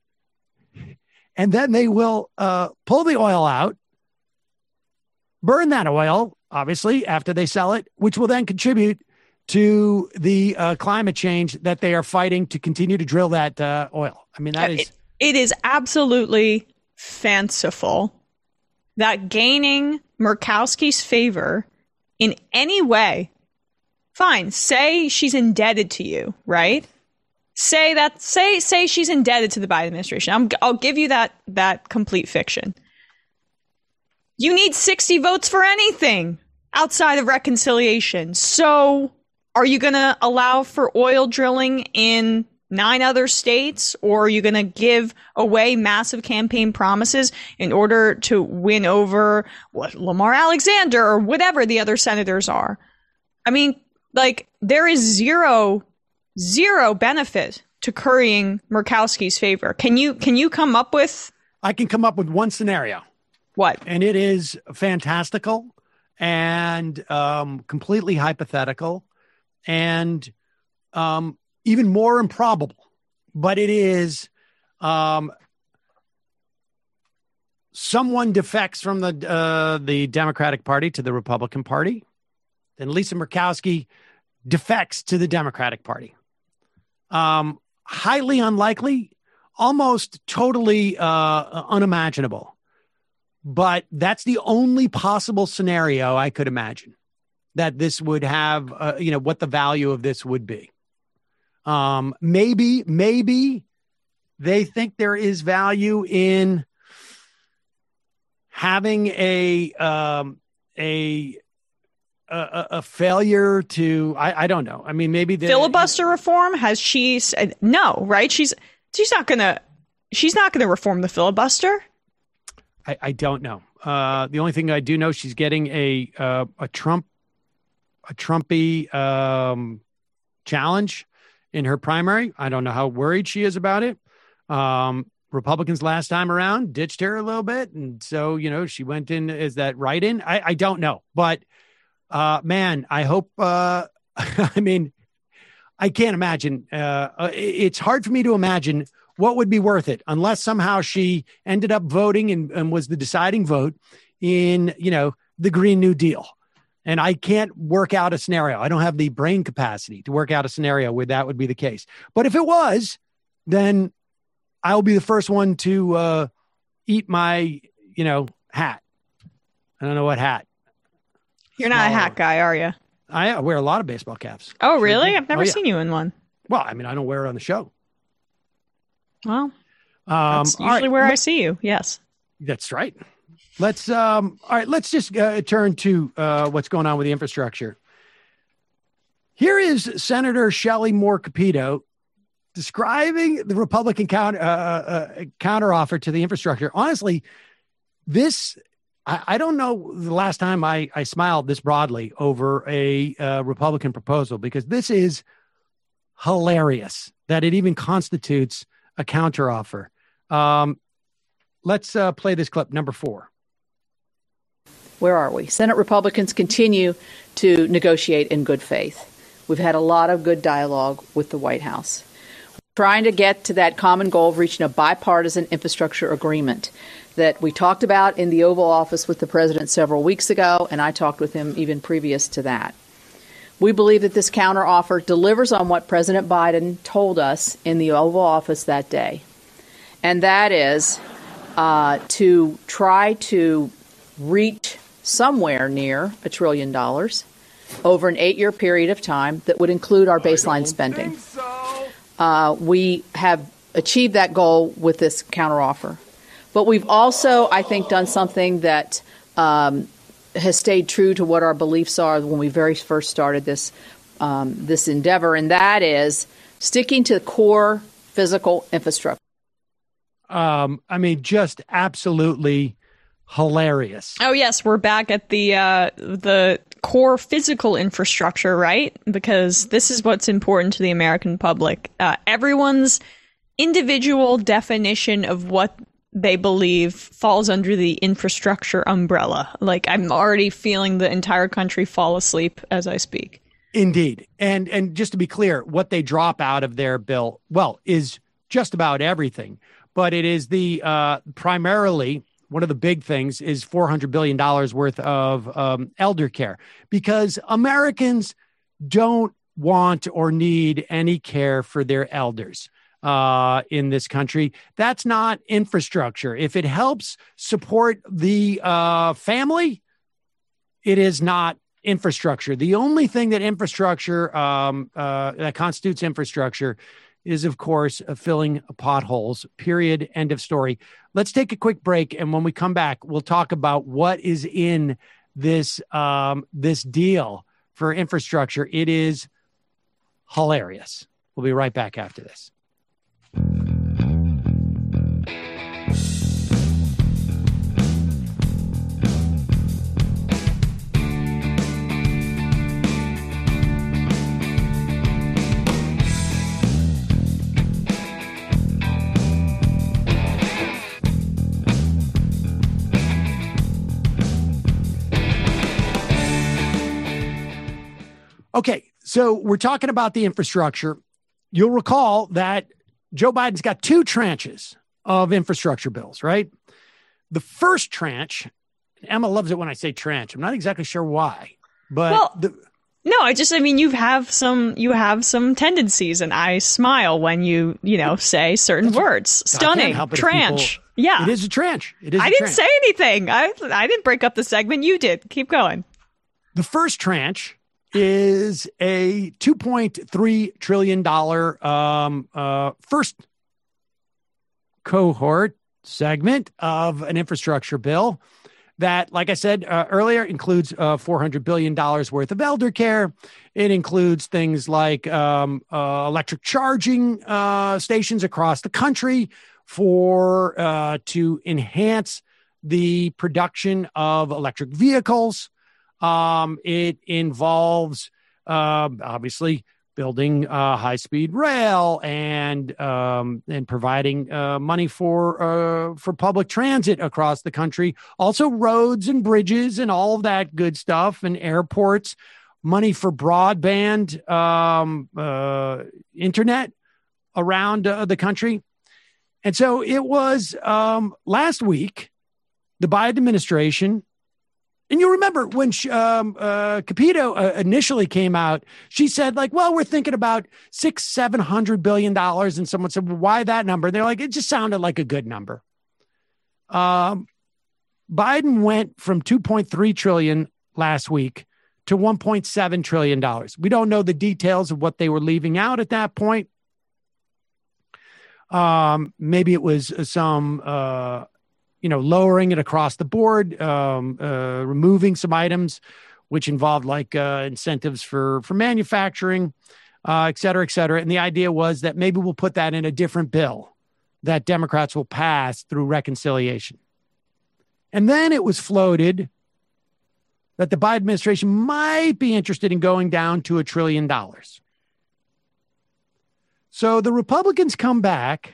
and then they will uh, pull the oil out, burn that oil, obviously, after they sell it, which will then contribute to the uh, climate change that they are fighting to continue to drill that uh, oil. I mean, that yeah, is... It, it is absolutely fanciful that gaining Murkowski's favor in any way, fine, say she's indebted to you, right? Say that, say, say she's indebted to the Biden administration. I'm, I'll give you that, that complete fiction. You need sixty votes for anything outside of reconciliation. So are you going to allow for oil drilling in nine other states, or are you going to give away massive campaign promises in order to win over what, Lamar Alexander or whatever the other senators are? I mean, like, there is zero, zero benefit to currying Murkowski's favor. Can you, can you come up with? I can come up with one scenario. What? And it is fantastical and um, completely hypothetical and um, even more improbable. But it is um, someone defects from the uh, the Democratic Party to the Republican Party. Then Lisa Murkowski defects to the Democratic Party. Um, highly unlikely, almost totally uh, unimaginable. But that's the only possible scenario I could imagine that this would have, uh, you know, what the value of this would be. Um, maybe, maybe they think there is value in having a, um, a, a, a failure to, I, I don't know. I mean, maybe the filibuster reform. Has she said no, right? She's, she's not going to, she's not going to reform the filibuster. I, I don't know. Uh, the only thing I do know, she's getting a uh, a Trump, a Trumpy um, challenge in her primary. I don't know how worried she is about it. Um, Republicans last time around ditched her a little bit, and so you know she went in as that write-in. I, I don't know, but uh, man, I hope. Uh, I mean, I can't imagine. Uh, it's hard for me to imagine what would be worth it unless somehow she ended up voting and, and was the deciding vote in, you know, the Green New Deal. And I can't work out a scenario. I don't have the brain capacity to work out a scenario where that would be the case. But if it was, then I'll be the first one to uh, eat my, you know, hat. I don't know what hat. You're not Smaller. a hat guy, are you? I wear a lot of baseball caps. Oh, really? I've never oh, yeah. seen you in one. Well, I mean, I don't wear it on the show. Well, um, that's usually right. where I see you. Yes, that's right. Let's um, all right. Let's just uh, turn to uh, what's going on with the infrastructure. Here is Senator Shelley Moore Capito describing the Republican counter uh, uh, counteroffer to the infrastructure. Honestly, this I, I don't know the last time I, I smiled this broadly over a uh, Republican proposal, because this is hilarious that it even constitutes a counteroffer. Um, let's uh, play this clip, number four. Where are we? Senate Republicans continue to negotiate in good faith. We've had a lot of good dialogue with the White House. We're trying to get to that common goal of reaching a bipartisan infrastructure agreement that we talked about in the Oval Office with the president several weeks ago, and I talked with him even previous to that. We believe that this counteroffer delivers on what President Biden told us in the Oval Office that day. and that is uh, to try to reach somewhere near a trillion dollars over an eight-year period of time that would include our baseline spending. So. Uh, we have achieved that goal with this counteroffer. But we've also, I think, done something that um, has stayed true to what our beliefs are when we very first started this um, this endeavor, and that is sticking to core physical infrastructure. Um, I mean, just absolutely hilarious. Oh yes, we're back at the uh, the core physical infrastructure, right? Because this is what's important to the American public. Uh, everyone's individual definition of what they believe falls under the infrastructure umbrella. Like, I'm already feeling the entire country fall asleep as I speak. Indeed. And and just to be clear, what they drop out of their bill, well, is just about everything. But it is the uh, primarily one of the big things is four hundred billion dollars worth of um, elder care, because Americans don't want or need any care for their elders uh, in this country. That's not infrastructure. If it helps support the uh, family, it is not infrastructure. The only thing that infrastructure um, uh, that constitutes infrastructure is, of course, uh, filling potholes, period, end of story. Let's take a quick break, and when we come back, we'll talk about what is in this um, this deal for infrastructure. It is hilarious. We'll be right back after this. Okay, so we're talking about the infrastructure. You'll recall that Joe Biden's got two tranches of infrastructure bills, right? The first tranche, Emma loves it when I say tranche. I'm not exactly sure why, but well, the, no, I just, I mean, you have some, you have some tendencies, and I smile when you, you know, say certain words. Stunning, tranche. People, yeah, it is a tranche. It is. I a didn't tranche. say anything. I, I didn't break up the segment. You did. Keep going. The first tranche is a two point three trillion dollars um, uh, first cohort segment of an infrastructure bill that, like I said uh, earlier, includes uh, four hundred billion dollars worth of elder care. It includes things like um, uh, electric charging uh, stations across the country for uh, to enhance the production of electric vehicles. Um, it involves, uh, obviously, building uh, high-speed rail and um, and providing uh, money for uh, for public transit across the country. Also, roads and bridges and all of that good stuff, and airports. Money for broadband um, uh, internet around uh, the country. And so it was um, last week, the Biden administration. And you remember when she, um, uh, Capito uh, initially came out, she said, like, well, we're thinking about six, seven hundred billion dollars. And someone said, well, why that number? And they're like, it just sounded like a good number. Um, Biden went from two point three trillion dollars last week to one point seven trillion dollars. We don't know the details of what they were leaving out at that point. Um, maybe it was some, uh, you know, lowering it across the board, um, uh, removing some items, which involved like uh, incentives for, for manufacturing, uh, et cetera, et cetera. And the idea was that maybe we'll put that in a different bill that Democrats will pass through reconciliation. And then it was floated that the Biden administration might be interested in going down to a trillion dollars. So the Republicans come back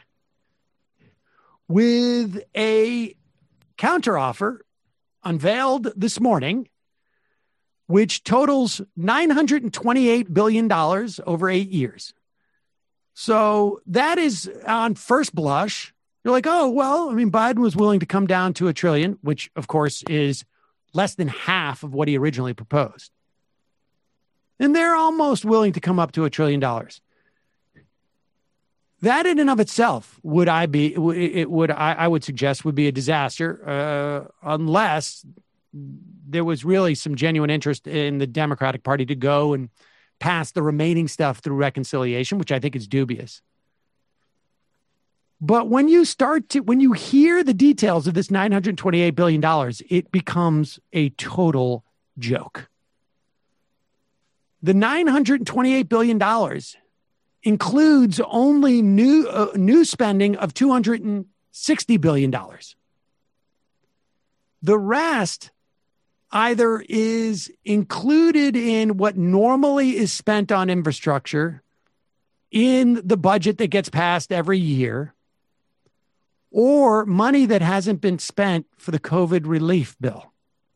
with a counteroffer unveiled this morning, which totals nine hundred twenty-eight billion dollars over eight years. So that is, on first blush, you're like, oh, well, I mean, Biden was willing to come down to a trillion, which, of course, is less than half of what he originally proposed. And they're almost willing to come up to a trillion dollars. That in and of itself would I be it would I, I would suggest would be a disaster uh, unless there was really some genuine interest in the Democratic Party to go and pass the remaining stuff through reconciliation, which I think is dubious. But when you start to when you hear the details of this nine hundred twenty-eight billion dollars, it becomes a total joke. The nine hundred twenty-eight billion dollars includes only new uh, new spending of two hundred sixty billion dollars. The rest either is included in what normally is spent on infrastructure in the budget that gets passed every year, or money that hasn't been spent for the COVID relief bill.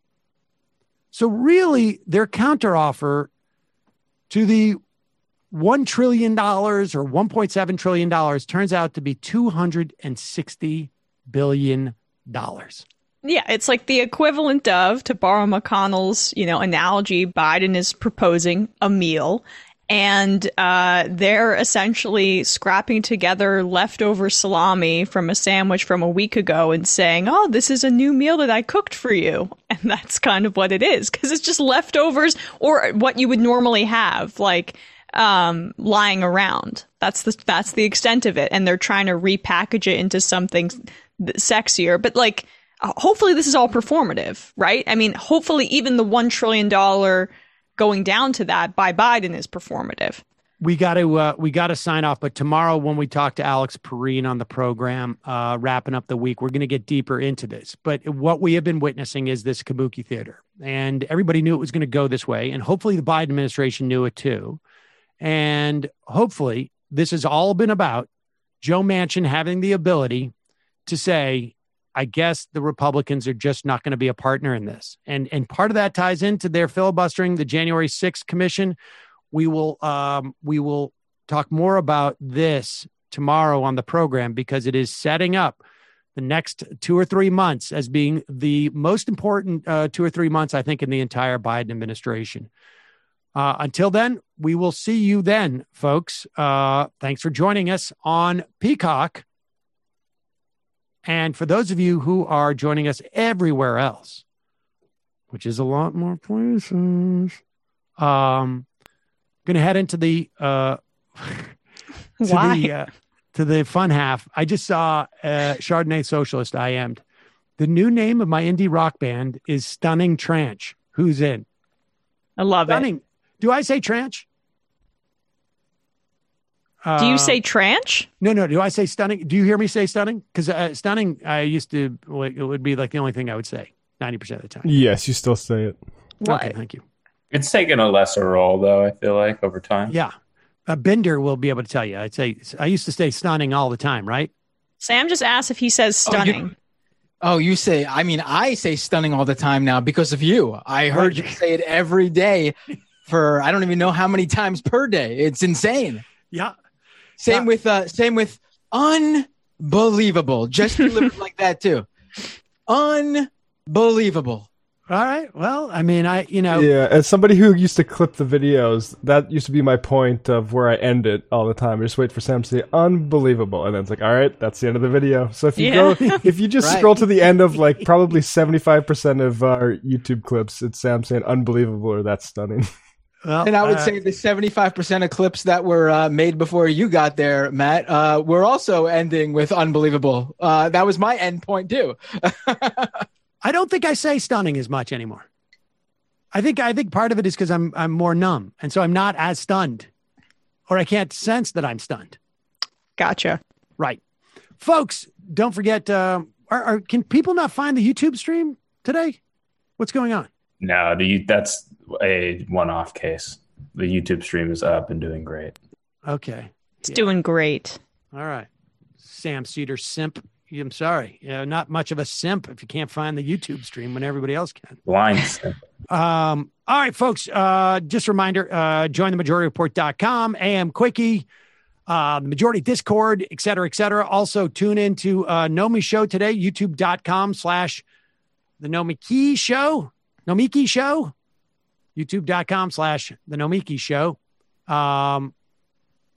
So really, their counteroffer to the one trillion dollars or one point seven trillion dollars turns out to be two hundred sixty billion dollars. Yeah, it's like the equivalent of, to borrow McConnell's, you know, analogy, Biden is proposing a meal, and uh, they're essentially scrapping together leftover salami from a sandwich from a week ago and saying, oh, this is a new meal that I cooked for you. And that's kind of what it is, because it's just leftovers or what you would normally have, like, um, lying around. That's the, that's the extent of it. And they're trying to repackage it into something sexier. But, like, hopefully this is all performative, right? I mean, hopefully even the one trillion dollars going down to that by Biden is performative. We got to uh, we got to sign off. But tomorrow, when we talk to Alex Perrine on the program, uh, wrapping up the week, we're going to get deeper into this. But what we have been witnessing is this kabuki theater, and everybody knew it was going to go this way, and hopefully the Biden administration knew it too. And hopefully this has all been about Joe Manchin having the ability to say, I guess the Republicans are just not going to be a partner in this. And and part of that ties into their filibustering the January sixth commission. We will um, we will talk more about this tomorrow on the program, because it is setting up the next two or three months as being the most important uh, two or three months, I think, in the entire Biden administration. Uh, until then, we will see you then, folks. Uh, thanks for joining us on Peacock. And for those of you who are joining us everywhere else, which is a lot more places, um, going to head into the uh, to Why? the uh, to the fun half. I just saw uh, Chardonnay Socialist. I am'd. The new name of my indie rock band is Stunning Tranche. Who's in? I love Stunning. it. Do I say Tranche? Uh, Do you say tranche? No, no. Do I say stunning? Do you hear me say stunning? Because uh, stunning, I used to, like, it would be like the only thing I would say ninety percent of the time. Yes, you still say it. What? Okay, thank you. It's taken a lesser role, though, I feel like, over time. Yeah. Uh, Bender will be able to tell you. I'd say, I used to say stunning all the time, right? Sam just asked if he says stunning. Oh, you, oh, you say, I mean, I say stunning all the time now because of you. I heard you say it every day for, I don't even know how many times per day. It's insane. Yeah. Same Yeah. with, uh, same with unbelievable. Just delivered like that too. Unbelievable. All right. Well, I mean, I, you know. Yeah, as somebody who used to clip the videos, that used to be my point of where I end it all the time. I just wait for Sam to say unbelievable, and then it's like, all right, that's the end of the video. So if you Yeah. go, if you just Right. scroll to the end of like probably seventy-five percent of our YouTube clips, it's Sam saying unbelievable or that's stunning. Well, And I would uh, say the seventy-five percent of clips that were uh, made before you got there, Matt, uh, were also ending with unbelievable. Uh, that was my end point too. I don't think I say stunning as much anymore. I think I think part of it is because I'm I'm more numb, and so I'm not as stunned, or I can't sense that I'm stunned. Gotcha. Right, folks. Don't forget. Uh, are, are, can people not find the YouTube stream today? What's going on? No, the, that's a one-off case. The YouTube stream is up and doing great. Okay, It's Yeah. doing great. all right. Sam Cedar simp. I'm sorry. Yeah, not much of a simp if you can't find the YouTube stream when everybody else can. Blind. Um, all right, folks. Uh, just a reminder, uh, join the majority report dot com, A M Quickie, uh, the Majority Discord, et cetera, et cetera. Also, tune into uh, Nomi Show today, youtube.com slash the Nomiki Show, Nomiki Show, youtube.com slash the Nomiki Show. Um,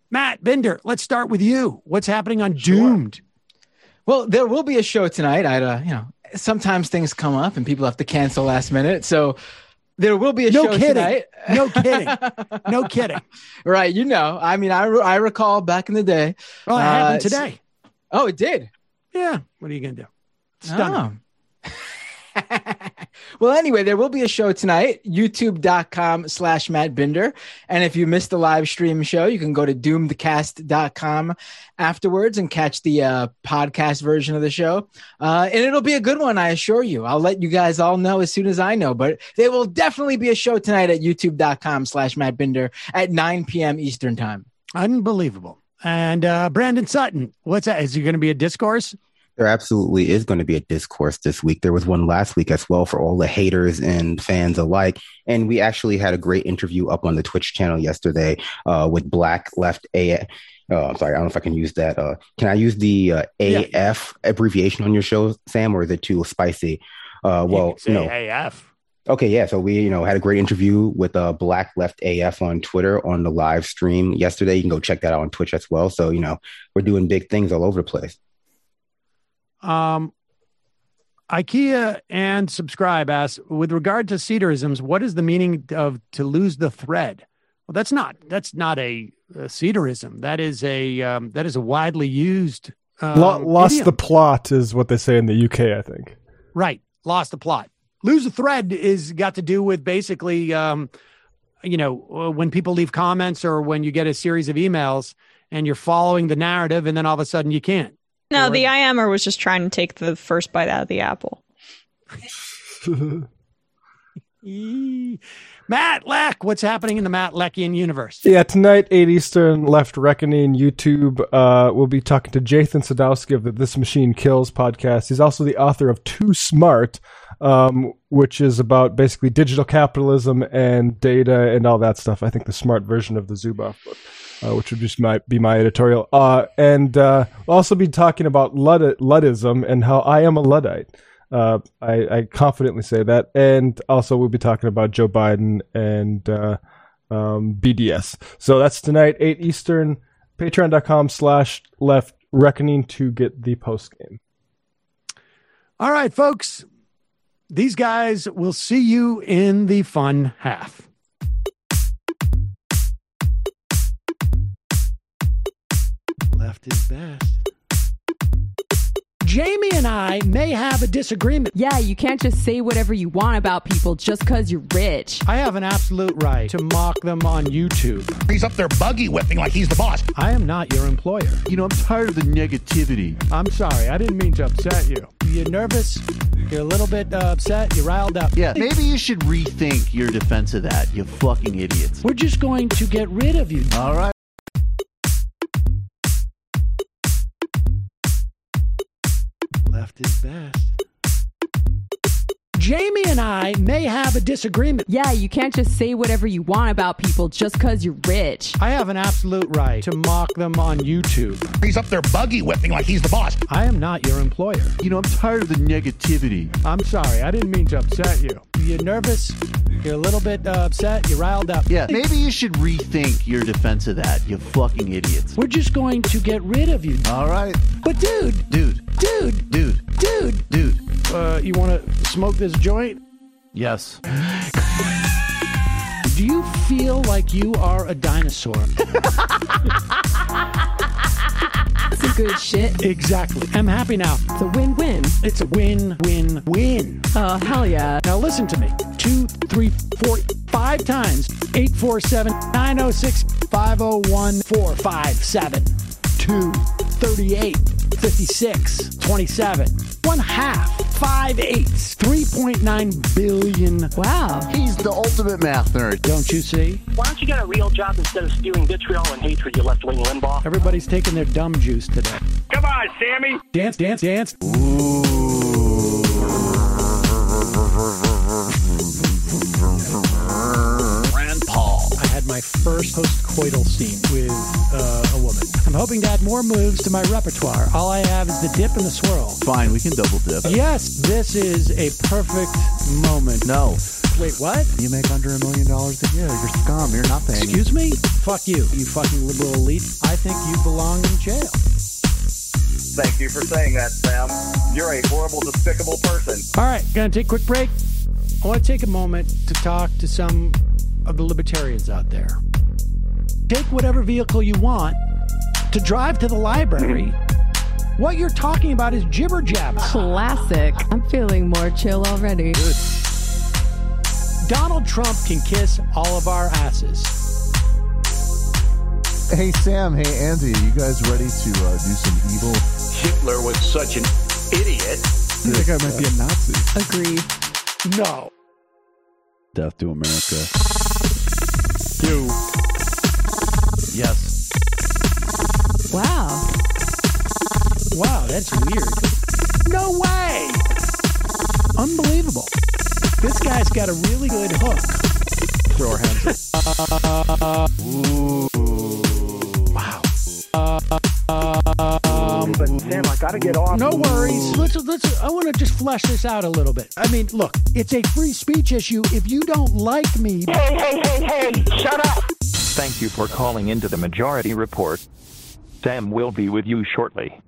Matt Binder, let's start with you. What's happening on Doomed? Well, there will be a show tonight. I, uh, you know, sometimes things come up and people have to cancel last minute. So there will be a no show kidding. tonight. No kidding. No kidding. Right. You know, I mean, I, I recall back in the day. Oh, it happened uh, today. Oh, it did. Yeah. What are you going to do? Stunning. Oh. Well, anyway, there will be a show tonight, youtube.com slash Matt Binder. And if you missed the live stream show, you can go to doomed cast dot com afterwards and catch the uh, podcast version of the show. Uh, and it'll be a good one, I assure you. I'll let you guys all know as soon as I know. But there will definitely be a show tonight at youtube.com slash Matt Binder at nine p.m. Eastern time. Unbelievable. And uh, Brandon Sutton, what's that? Is there going to be a discourse? There absolutely is going to be a discourse this week. There was one last week as well for all the haters and fans alike. And we actually had a great interview up on the Twitch channel yesterday uh, with Black Left A. Oh, I'm sorry. I don't know if I can use that. Uh, can I use the uh, A F yeah. abbreviation on your show, Sam, or is it too spicy? Uh, well, you no. A F. Okay, yeah. So we, you know, had a great interview with uh, Black Left A F on Twitter on the live stream yesterday. You can go check that out on Twitch as well. So, you know, we're doing big things all over the place. Um, IKEA and Subscribe asks, with regard to Cedarisms, what is the meaning of to lose the thread? Well, that's not that's not a, a Cedarism. That is a um, that is a widely used um, Lo- lost idiom. The plot is what they say in the U K, I think. Right, lost the plot. Lose the thread is got to do with basically, um, you know, when people leave comments or when you get a series of emails and you're following the narrative, and then all of a sudden you can't. No, the I M R was just trying to take the first bite out of the apple. Matt Leck, what's happening in the Matt Leckian universe? Yeah, tonight, eight Eastern, Left Reckoning, YouTube. Uh, we'll be talking to Jathan Sadowski of the This Machine Kills podcast. He's also the author of Too Smart, um, which is about basically digital capitalism and data and all that stuff. I think the smart version of the Zuboff book. Uh, which would just my, be my editorial. Uh, and uh, we'll also be talking about Ludd- Luddism and how I am a Luddite. Uh, I, I confidently say that. And also we'll be talking about Joe Biden and uh, um, B D S. So that's tonight, eight Eastern, patreon.com slash left reckoning to get the post game. All right, folks. These guys will see you in the fun half. Left is best. Jamie and I may have a disagreement. Yeah, you can't just say whatever you want about people just because you're rich. I have an absolute right to mock them on YouTube. He's up there buggy whipping like he's the boss. I am not your employer. You know, I'm tired of the negativity. I'm sorry. I didn't mean to upset you. You're nervous. You're a little bit uh, upset. You're riled up. Yeah, maybe you should rethink your defense of that, you fucking idiots. We're just going to get rid of you. All right. Left is best. Jamie and I may have a disagreement. Yeah, you can't just say whatever you want about people just because you're rich. I have an absolute right to mock them on YouTube. He's up there buggy whipping like he's the boss. I am not your employer. You know, I'm tired of the negativity. I'm sorry. I didn't mean to upset you. You're nervous. You're a little bit uh, upset. You're riled up. Yeah, maybe you should rethink your defense of that, you fucking idiots. We're just going to get rid of you. All right. But dude. Dude. Dude. Dude. Dude. Dude. Uh, you want to smoke this joint? Yes. Do you feel like you are a dinosaur? Some good shit. Exactly. I'm happy now. It's a win-win. It's a win-win-win. Oh, hell yeah. Now listen to me. Two, three, four, five times. Eight, four, seven, nine, oh, six, five, oh, one, four, five, seven, two, thirty-eight, fifty-six, twenty-seven, one half, five eighths, three point nine billion. Wow. He's the ultimate math nerd. Don't you see? Why don't you get a real job instead of spewing vitriol and hatred, you left-wing Limbaugh? Everybody's taking their dumb juice today. Come on, Sammy. Dance, dance, dance. Ooh. Rand Paul. I had my first post-coital scene with uh, a woman. I'm hoping to add more moves to my repertoire. All I have is the dip and the swirl. Fine, we can double dip. Yes, this is a perfect moment. No. Wait, what? You make under a million dollars a year. You're scum. You're nothing. Excuse me? Fuck you, you fucking liberal elite. I think you belong in jail. Thank you for saying that, Sam. You're a horrible, despicable person. All right, gonna take a quick break. I want to take a moment to talk to some of the libertarians out there. Take whatever vehicle you want to drive to the library. What you're talking about is jibber jabber. Classic. I'm feeling more chill already. Good. Donald Trump can kiss all of our asses. Hey, Sam. Hey, Andy. You guys ready to uh, do some evil? Hitler was such an idiot. I think I might be a Nazi. Agree. No. Death to America. You. Yes. Wow. Wow, that's weird. No way! Unbelievable. This guy's got a really good hook. Throw our hands up. Ooh. Wow. Um, but Sam, I gotta get off. No worries. Let's let's. I want to just flesh this out a little bit. I mean, look, it's a free speech issue. If you don't like me, hey, hey, hey, hey, shut up! Thank you for calling into the Majority Report. Sam will be with you shortly.